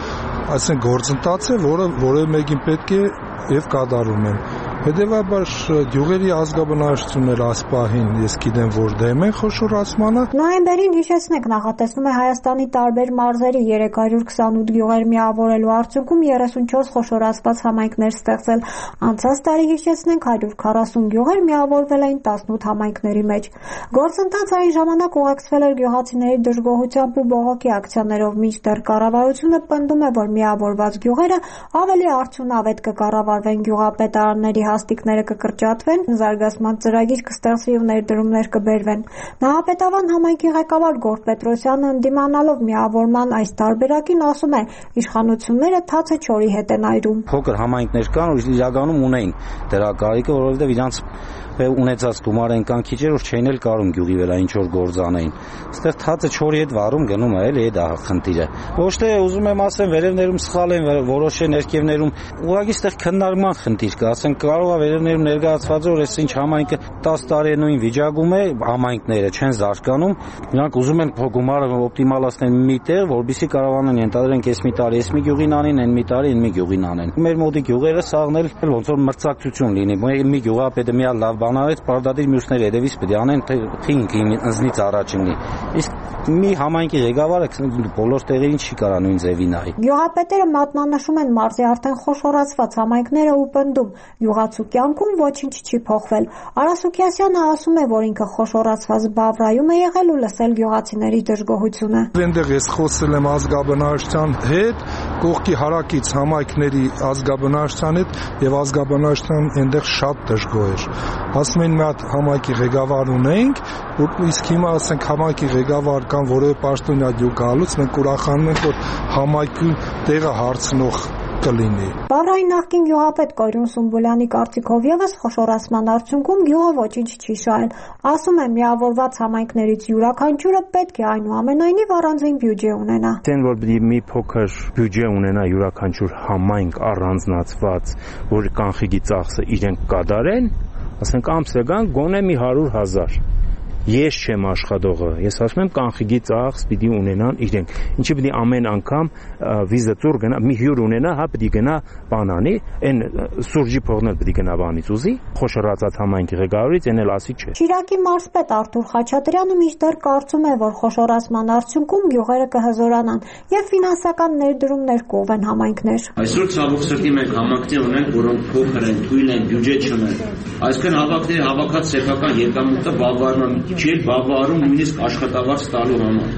այսինքն գործընթաց է, որը որևէ մեկին պետք է եւ կատարում են։ Հետևաբար գյուղերի ազգաբնակչությունները այս պահին ես գիտեմ, որ դեմ են խոշորացմանը։ Նոյեմբերին հիշեցնենք նախատեսվում է Հայաստանի տարբեր մարզերի երեք հարյուր քսանութ գյուղեր միավորելու արդյունքում երեսունչորս խոշորացված համայնքներ ստեղծել։ Անցած տարի հիշեցնենք հարյուր քառասուն գյուղեր միավորվել էին տասնութ համայնքների մեջ։ Գործընթացը այն ժամանակ ուղեկցվել էր գյուղացիների դժգոհությամբ ու բողոքի ակցիաներով, մինչդեռ կառավարությունը պնդում է, որ միավորված գյուղերը ավելի արդյունավետ կկառավարվեն, գյուղապետարանների հաստիկները կկրճատվեն, զարգացման ծրագիր կստեղծվի ու ներդրումներ կբերվեն։ Նահապետավան համայնքի ղեկավար Գորգ Պետրոսյանը ընդդիմանալով միավորման այս տարբերակին ասում է, իշխանությունները թացը չորի հետ են այրում։ Փոքր համայնքներ կան, որ իրականում ունեին դրա կարիքը, որովհետև իրանց ունեցած գումարը այնքան քիչ էր, որ չէին էլ կարում գյուղի վրա ինչ որ գործ անեին։ Այստեղ թացը չորի հետ վառում գնում է, էլի դա խնդիրը։ Ոչ թե ուզում եմ ասեմ վերևներում սխալ են, որոշ են ներքևներում, ուղղակի այստեղ քննարկման խնդիր կա, ասենք կարող է վերևներում ներկայացված որ այս ինչ համայնքը տասը տարի է նույն վիճակում է, համայնքները չեն զարգանում, նրանք ուզում են գումարը օպտիմալացնել մի տեղ, որովհետեւ կարողանան ենթադրենք այս մի տարի այս մի գյուղին անին, այն մի տարի այն մի գյուղին անեն։ Մեր մոտի գյուղերը սաղնել ոնց որ մրցակցություն լինի, մի գյուղապետը մի հատ լավ բանարից պարտադիր մյուսները հետևից պետք է անեն, թե խինք ինձնից առաջ լինի։ Իսկ մի համայնքի ղեկավարը բոլոր տեղերին չի կարա նույն ձևի նայի։ Գյուղապետերը մատնանշում են մարզի արդեն խոշորացված համայնքները ու պնդում, գյուղացու կյանքում ոչինչ չի փոխվել։ Արա Սուքիասյանը ասում է, որ ինքը խոշորացված Բավրայում է եղել ու լսել գյուղացիների դժգոհությունը։ Այնտեղ ես խոսել եմ ազգաբնակչության հետ, կողքի հարակից համայնքների ազգաբնակչության հետ եւ ազգաբնակչության այնտեղ շատ դժգոհ էր։ Ասում են մի հատ համայնքի ղեկավար ունենք, իսկ հիմա ասենք համայնքի ղեկավար կամ որևէ պաշտոնյա գյուղ գալուց մենք ուրախանում ենք, որ համայնքի տեղը հարցնող կլինի։ Բավրայի նախկին գյուղապետ Կորյուն Սումբուլյանի կարծիքով եւս խոշորացման արդյունքում գյուղը ոչինչ չի շահել։ Ասում է, միավորված համայնքներից յուրաքանչյուրը պետք է այնուամենայնիվ առանձին բյուջե ունենա։ Դեն որ պիտի մի փոքր բյուջե ունենա յուրաքանչյուր համայնք առանձնացված, որ կանխիկի ծախսը իրենք կատարեն, ասենք ամսը կան գոնե մի հարյուր հազար։ Ես չեմ աշխատողը, ես ասում եմ կանխիկի ծախս պիտի ունենան իրենք։ Ինչի պիտի ամեն անգամ վիզա ծուր գնա, մի հյուր ունենա, հա պիտի գնա բանանի, այն սուրճի փողն էլ պիտի գնա բանից ուզի, խոշորացած համայնքի ղեկավարից այն էլ ասի չէ։ Շիրակի մարզպետ Արթուր Խաչատրյանը միշտեր կարծում է, որ խոշորացման արդյունքում գյուղերը կհզորանան եւ ֆինանսական ներդրումներ կողեն համայնքներ։ Այսօր ցավոք սրտի մենք համայնքներ ունենք, որոնք փոքր են, թույլ են, բյուջե չունեն։ Այսինքն հավաքների հավաքած սեփական եկամուտը բավարարում չէ բավարարում նույնիսկ աշխատավարձ տալու համար։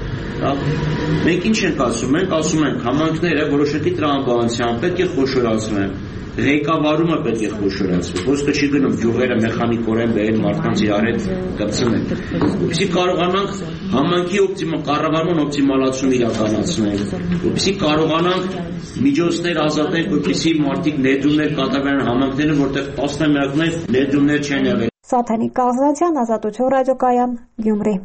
Մենք ինչ ենք ասում, մենք ասում ենք համայնքները որոշակի տրամաբանությամբ պետք է խոշորացվեն, ղեկավարումը պետք է խոշորացվի, ոստը չի գնում գյուղերը մեխանիկորեն բերել մարդկանց իրար հետ կպցնել, որպեսզի կարողանանք համայնքի կառավարման օպտիմալացում իրականացնել, որպեսզի կարողանանք միջոցներ ազատենք, որպեսզի մարդիկ ներդրումներ կատարեն համայնքները, որտեղ տասնամյակներ ներդրումներ չեն եղել։ Սաթենիկ Կազնացյան, Ազատություն ռադիոկայան, Գյումրի։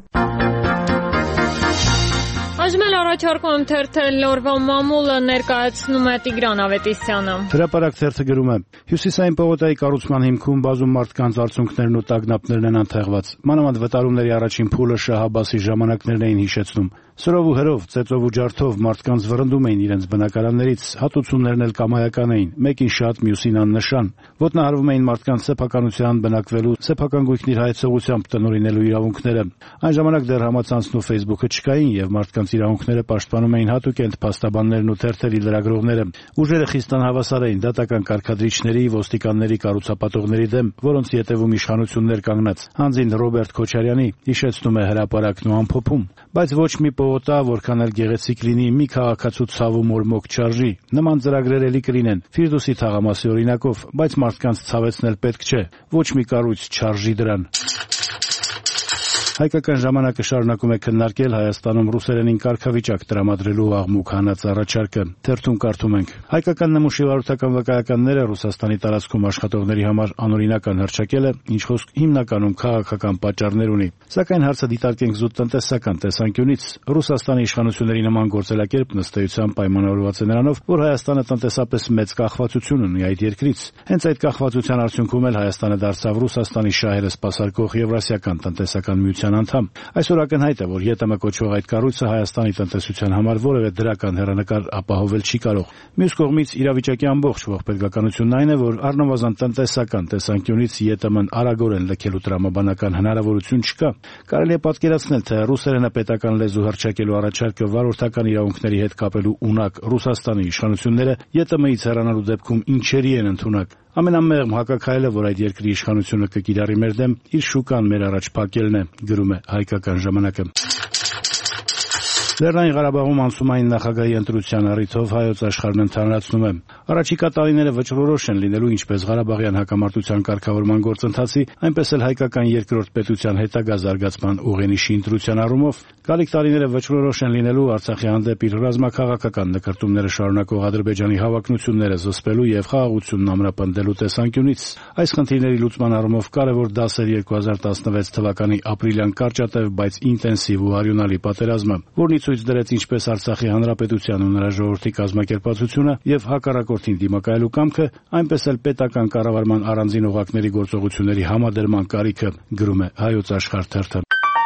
Այժմ էլ առաջարկում եմ թերթել օրվա մամուլը ներկայացնում է Տիգրան Ավետիսյանը։ Հրապարակ թերթը գրում է. Հյուսիսային պողոտայի կառուցման հիմքում բազում մարդկանց արցունքներն ու տագնապներն են անթեղված։ Մանավանդ վտարումների առաջին փուլը Շահ Աբասի ժամանակներն էին հիշեցնում։ Սրով ու հրով, ծեծով ու ջարդով մարդկանց վռնդում էին իրենց բնակարաններից, հատուցումներն էլ կամայական էին, մեկին շատ, մյուսին աննշան։ Ոտնահարվում էին մարդկանց սեփականության բնակվելու, սեփական գույքն իր հայեցողությամբ տնօրինելու իրավունքները։ Այն ժամանակ դեռ համացանցն ու Facebook-ը չկային եւ մարդկանց իրավունքները պաշտպանում էին հատուկ ընդ փաստաբաններն ու թերթերի լրագրողները։ Ուժերը խիստ անհավասար էին դատական կարգադրիչների, ոստիկանների, կառուցապատողների դեմ, որոնց ետևում իշխանություններ կանգնած։ Հանձին Ռոբերտ Քոչարյանի հիշեցնում է հրապարակն ու ամփոփում, բայց ոչ մի պողոտա, որքան էլ գեղեցիկ լինի, մի քաղաքացու ցավ ու մորմոք չարժի։ Նման ծրագրեր էլի կլինեն Ֆիրդուսի թաղամասի օրինակով, բայց մարդկանց ցավեցնել պետք չէ։ Ոչ մի կառույց չարժի դրան։ Հայկական ժամանակը շարունակում է քննարկել Հայաստանում ռուսերենին կարգավիճակ տրամադրելու աղմուկ հանած առաջարկը։ Թերթում կարդում ենք. Հայկական նմուշի վարորդական վկայականները Ռուսաստանի տարածքում աշխատողների համար անօրինական հռչակելը, ինչ խոսք հիմնականում քաղաքական պատճառներ ունի։ Սակայն հարցը դիտարկենք զուտ տնտեսական տեսանկյունից։ Ռուսաստանի իշխանությունների նման գործելակերպն ըստ էության պայմանավորված է նրանով, որ Հայաստանը տնտեսապես մեծ կախվածություն ունի այդ երկրից։ Հենց այդ կախվածության արդյունքում էլ Հայաստանը դարձավ Ռուսաստանի շահերը սպասարկող Եվրասիական տնտեսական միության ընկերության անդամ։ Այսօր ակնհայտ է, որ ԵՏՄ կոչվող այդ կառույցը Հայաստանի տնտեսության համար որևէ դրական հեռանկար ապահովել չի կարող։ Մյուս կողմից իրավիճակի ամբողջ ողբերգականությունն այն է, որ առնվազն տնտեսական տեսանկյունից ԵՏՄ-ն արագորեն լքելու տրամաբանական հնարավորություն չկա։ Կարելի է պատկերացնել, թե ռուսերենը պետական լեզու հռչակելու առաջարկը վարորդական իրավունքների հետ կապելու ունակ Ռուսաստանի իշխանությունները ԵՏՄ-ից հեռանալու դեպքում ինչերի են ընդունակ։ Ամենամեղմ հակաքայլը, որ այդ երկրի իշխանությունը կկիրառի մեր դեմ, իր շուկան մեր առաջ փակելն է, գրում է Հայկական ժամանակը։ Լեռնային Ղարաբաղում անցումային նախագահի ընտրության առիթով Հայոց աշխարհն ընդհանրացնում է։ Առաջիկա տարիները վճռորոշ են լինելու ինչպես Ղարաբաղյան հակամարտության կարգավորման գործընթացի, այնպես էլ հայկական երկրորդ պետության հետագա զարգացման ուղենիշի ընտրության առումով։ Գալիք տարիները վճռորոշ են լինելու Արցախի հանդեպ իր ռազմաքաղաքական նկրտումները շարունակող Ադրբեջանի հավակնությունները զսպելու եւ խաղաղությունն ամրապնդելու տեսանկյունից։ Այս խնդիրների լուծման առումով կարևոր դաս էր երկու հազար տասնվեց թվականի ապրիլյան կարճատև, բայց ինտենսիվ ու արյունալի պատերազմը, որն ցույց դրեց ինչպես Արցախի հանրապետության ու նրա ժողովրդի կազմակերպվածությունը եւ հակառակորդին դիմակայելու կամքը, այնպես էլ պետական կառավարման առանձին օղակների գործողությունների համադրման կարիքը, գրում է Հայոց աշխարհ թերթը։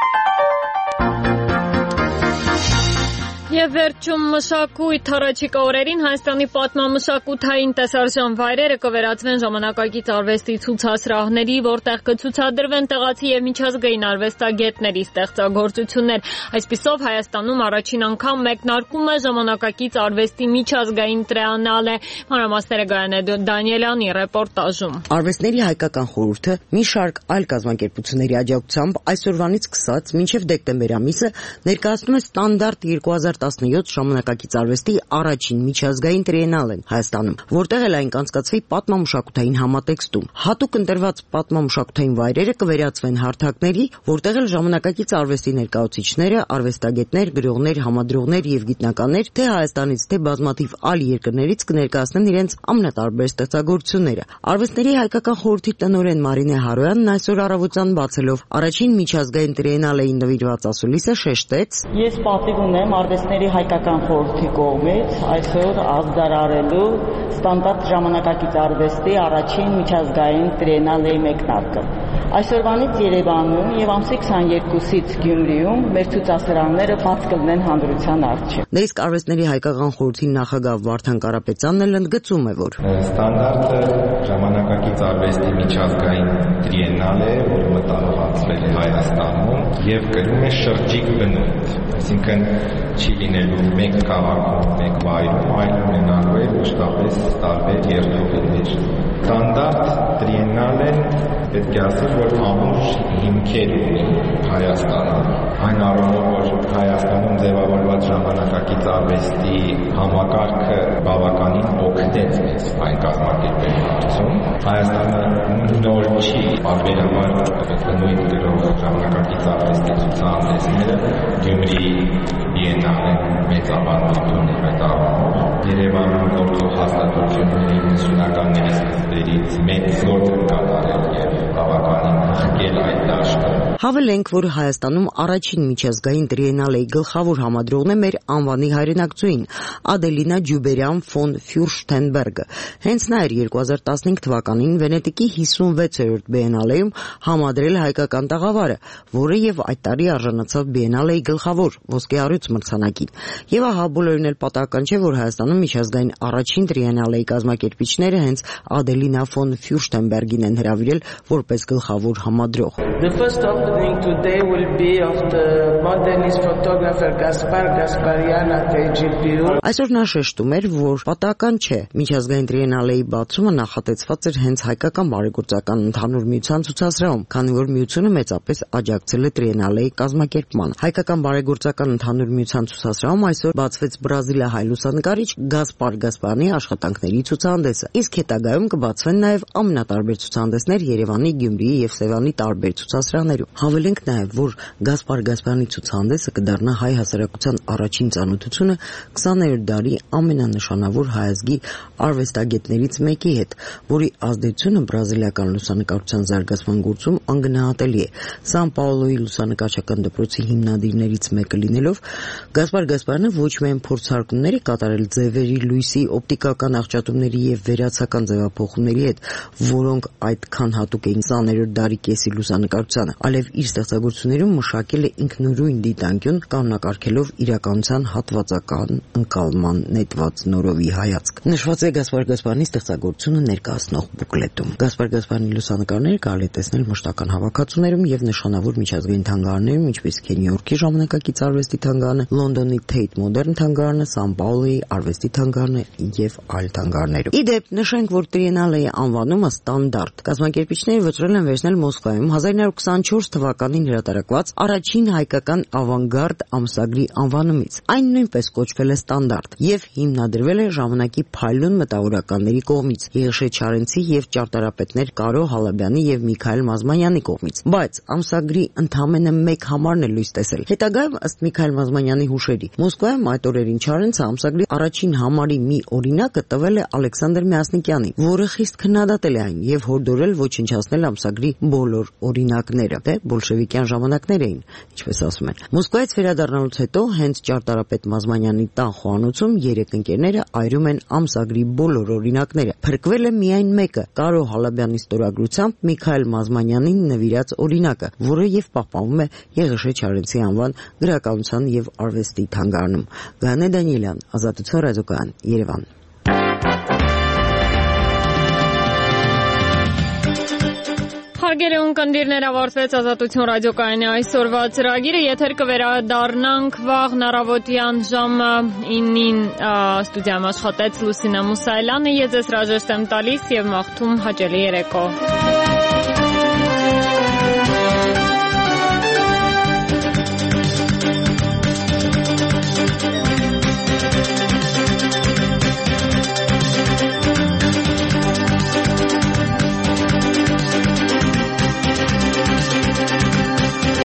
Եվ վերջում մշակույթ առաջիկա օրերին Հայաստանի պատմամշակութային տեսարժան վայրերը կվերածվեն ժամանակակից արվեստի ցուցասրահների, որտեղ կցուցադրվեն տեղացի եւ միջազգային արվեստագետների ստեղծագործություններ։ Այսպիսով Հայաստանում առաջին անգամ մեկնարկում է ժամանակակից արվեստի միջազգային տրիենալե։ Մանրամասները Գայանե Դանիելյանի ռեպորտաժում։ Արվեստների հայկական խորհուրդը մի շարք այլ կազմակերպությունների աջակցությամբ այսօրվանից սկսած մինչև դեկտեմբեր ամիսը ներկայացնում է ստանդարտ երկու հազար տասնյոթ ժամանակակից արվեստի առաջին միջազգային տրիենալեն Հայաստանում, որտեղ էլ այն կանցկացվի պատմամշակութային համատեքստում։ Հատուկ ընտրված պատմամշակութային վայրերը կվերածվեն հարթակների, որտեղ էլ ժամանակակից արվեստի ներկայացուցիչները, արվեստագետներ, գրողներ, համադրողներ եւ գիտնականներ թե Հայաստանից, թե բազմաթիվ այլ երկրներից կներկայացնեն իրենց ամենատարբեր ստեղծագործությունները։ Արվեստների հայկական խորհրդի տնօրեն Մարինե Հարոյանն այսօր առավոտյան բացելով առաջին միջազգային տրիենալեին նվիրված ասուլիսը շեշտեց. Ես պատիվ ունեմ արվեստների հայկական խորհրդի կողմից այսօր ազդարարելու ստանդարտ ժամանակակից արվեստի առաջին միջազգային տրիենալեի մեկնարկը։ Այսօրվանից Երևանում եւ ամսի քսաներկուսից Գյումրիում մեր ցուցասրահները բաց կլինեն հանրության առջև։ Դա իսկ արվեստների հայկական խորհրդի նախագահ Վարդան Կարապետյանն էլ ընդգծում է, որ ստանդարտը ժամանակակից արվեստի միջազգային տրիենալե, որը մտահղացվել է Հայաստանում եւ կրում է շրջիկ բնույթ, այսինքն չի լինելու մեկ քաղաքում, մեկ վայրում, այլ ունենալու է մշտապես տարբեր երթուղիներ։ Ստանդարտ տրիենալեն պետք է ասել, որ ամուր հիմքեր ունի Հայաստանում։ Այն առումով, որ Հայաստանում ձևավորված ժամանակակից արվեստի համակարգը բավականին օգնեց մեզ այն կազմակերպելու հարցում։ Հայաստանը նոր չի, բարբերաբար բնույթ գրող ժամանակակից արվեստի ցուցահանդեսները Գյումրի բիենալեն մեծաբանություն է այդ առումով։ Երևանում գործող հաստատությունների ութսունականների սկզբերից մեծ գործ կատարել եւ բավականին հղկել այդ դաշտը։ Հավելենք, որ Հայաստանում առաջին միջազգային տրիենալեի գլխավոր համադրողն է մեր անվանի հայրենակցուհին Ադելինա Ջյուբերյան ֆոն Ֆյուրշտենբերգը։ Հենց նա էր երկու հազար տասնհինգ թվականին Վենետիկի հիսունվեցերորդ բիենալեում համադրել հայկական տաղավարը, որը եւ այդ տարի արժանացավ բիենալեի գլխավոր ոսկե առյուծ մրցանակին։ Եվ ահա բոլորին էլ պատահական չէ, որ Հայաստանում միջազգային առաջին տրիենալեի կազմակերպիչները հենց Ադելինա ֆոն Ֆյուրշտենբերգին են հրավիրել որպես գլխավոր համադրող։ The first opening today will be of the modernist photographer Gaspar Gasparyan at A G P U. Այսօր նա շեշտում էր, որ պատահական չէ, միջազգային տրիենալեի բացումը նախատեսված էր հենց հայկական բարեգործական ընդհանուր միության ցուցասրահում, քանի որ միությունը մեծապես աջակցել է տրիենալեի կազմակերպմանը։ Հայկական բարեգործական ընդհանուր միության ցուցասրահում այսօր բացվեց բրազիլիահայ լուսանկարիչ Գասպար Գասպարյանի աշխատանքների ցուցահանդեսը, իսկ հետագայում կբացվեն նաև ամենատարբեր ցուցահանդեսներ Երևանի, Գյումրիի եւ Սևանի տարբեր ցուցասրահներում։ Հավելենք նաև, որ Գասպար Գասպարյանի ցուցահանդեսը կդառնա հայ հասարակության առաջին ծանոթությունը քսաներորդ դարի ամենանշանավոր հայազգի արվեստագետներից մեկի հետ, որի ազդեցությունը բրազիլիական լուսանկարչության զարգացման գործում անգնահատելի է։ Սան Պաուլոյի լուսանկարչական դպրոցի հիմնադիրներից մեկը լինելով, Գասպար Գասպարյանը ոչ միայն փորձարկումներ է կատարել ձևերի, լույսի, օպտիկական աղճատումների եւ վերացական ձևափոխումների հետ, որոնք այդքան հատուկ էին քսաներորդ դարի կեսի լուսանկարչությանը, այլև եւ իր ստեղծագործություններում մշակել է ինքնուրույն դիտանկյուն, կանոնակարգելով իրականության հատվածական ընկալման նետված նորովի հայացք։ Նշված է Գասպար Գասպարյանի ստեղծագործությունը ներկայացնող բուկլետում։ Գասպար Գասպարյանի լուսանկարները կարելի է տեսնել մշտական հավաքածուներում եւ նշանավոր միջազգային թանգարաններում, ինչպես Նյու Յորքի ժամանակակից արվեստի թանգարանը, Լոնդոնի Tate Modern թանգարանը, Սան Պաուլոյի արվեստի թանգարանը եւ այլ թանգարաններում։ Ի դեպ, նշենք, որ Տրիենալեի անվանումը ստանդարտ։ Կազմակերպիչները վճռել են վերցնել Մոսկվայում հազար ինը հարյուր քսանչորս թվականին հրատարակված առաջին հայկական ավանգարդ ամսագրի անվանումից։ Այն նույնպես կոչվել է ստանդարտ եւ հիմնադրվել է ժամանակի փայլուն մտավորականների կողմից՝ Եղիշե Չարենցի եւ ճարտարապետներ Կարո Հալաբյանի եւ Միքայել Մազմանյանի կողմից։ Բայց ամսագրի ընդամենը մեկ համարն է լույս տեսել։ Հետագայում, ըստ Միքայել Մազմանյանի հուշերի, Մոսկվայում այդ օրերին Չարենցը ամսագրի առաջին համարի մի օրինակը տվել է Ալեքսանդր Միասնիկյանին, որը խիստ քննադատել է այն եւ հորդորել ոչնչացնել ամսագրի բոլոր օրինակները, թե բոլշևիկյան ժամանակներ էին, ինչպես ասում են։ Մոսկվայից վերադառնալուց հետո հենց ճարտարապետ Մազմանյանի տան խոհանոցում երեք ընկերները այրում են ամսագրի բոլոր օրինակները։ Փրկվել է միայն մեկը՝ Կարո Հալաբյանի ստորագրությամբ Միքայել Մազմանյանին նվիրած օրինակը, որը եւ պահպանվում է Եղիշե Չարենցի անվան գրականության եւ արվեստի թանգարանում։ Գանե Դանիելյան, Ազատություն ռադիոկայան, Երևան։ Հարգելի ունկնդիրներ, ավարտվեց Ազատություն ռադիոկայանի այսօրվա ծրագիրը, եթեր կվերադառնանք վաղ առավոտյան ժամը ինին ստուդիայում աշխատեց Լուսինե Մուսայելյանը, ես ձեզ հրաժեշտ եմ տալիս եւ մաղթում հաճելի երեկո։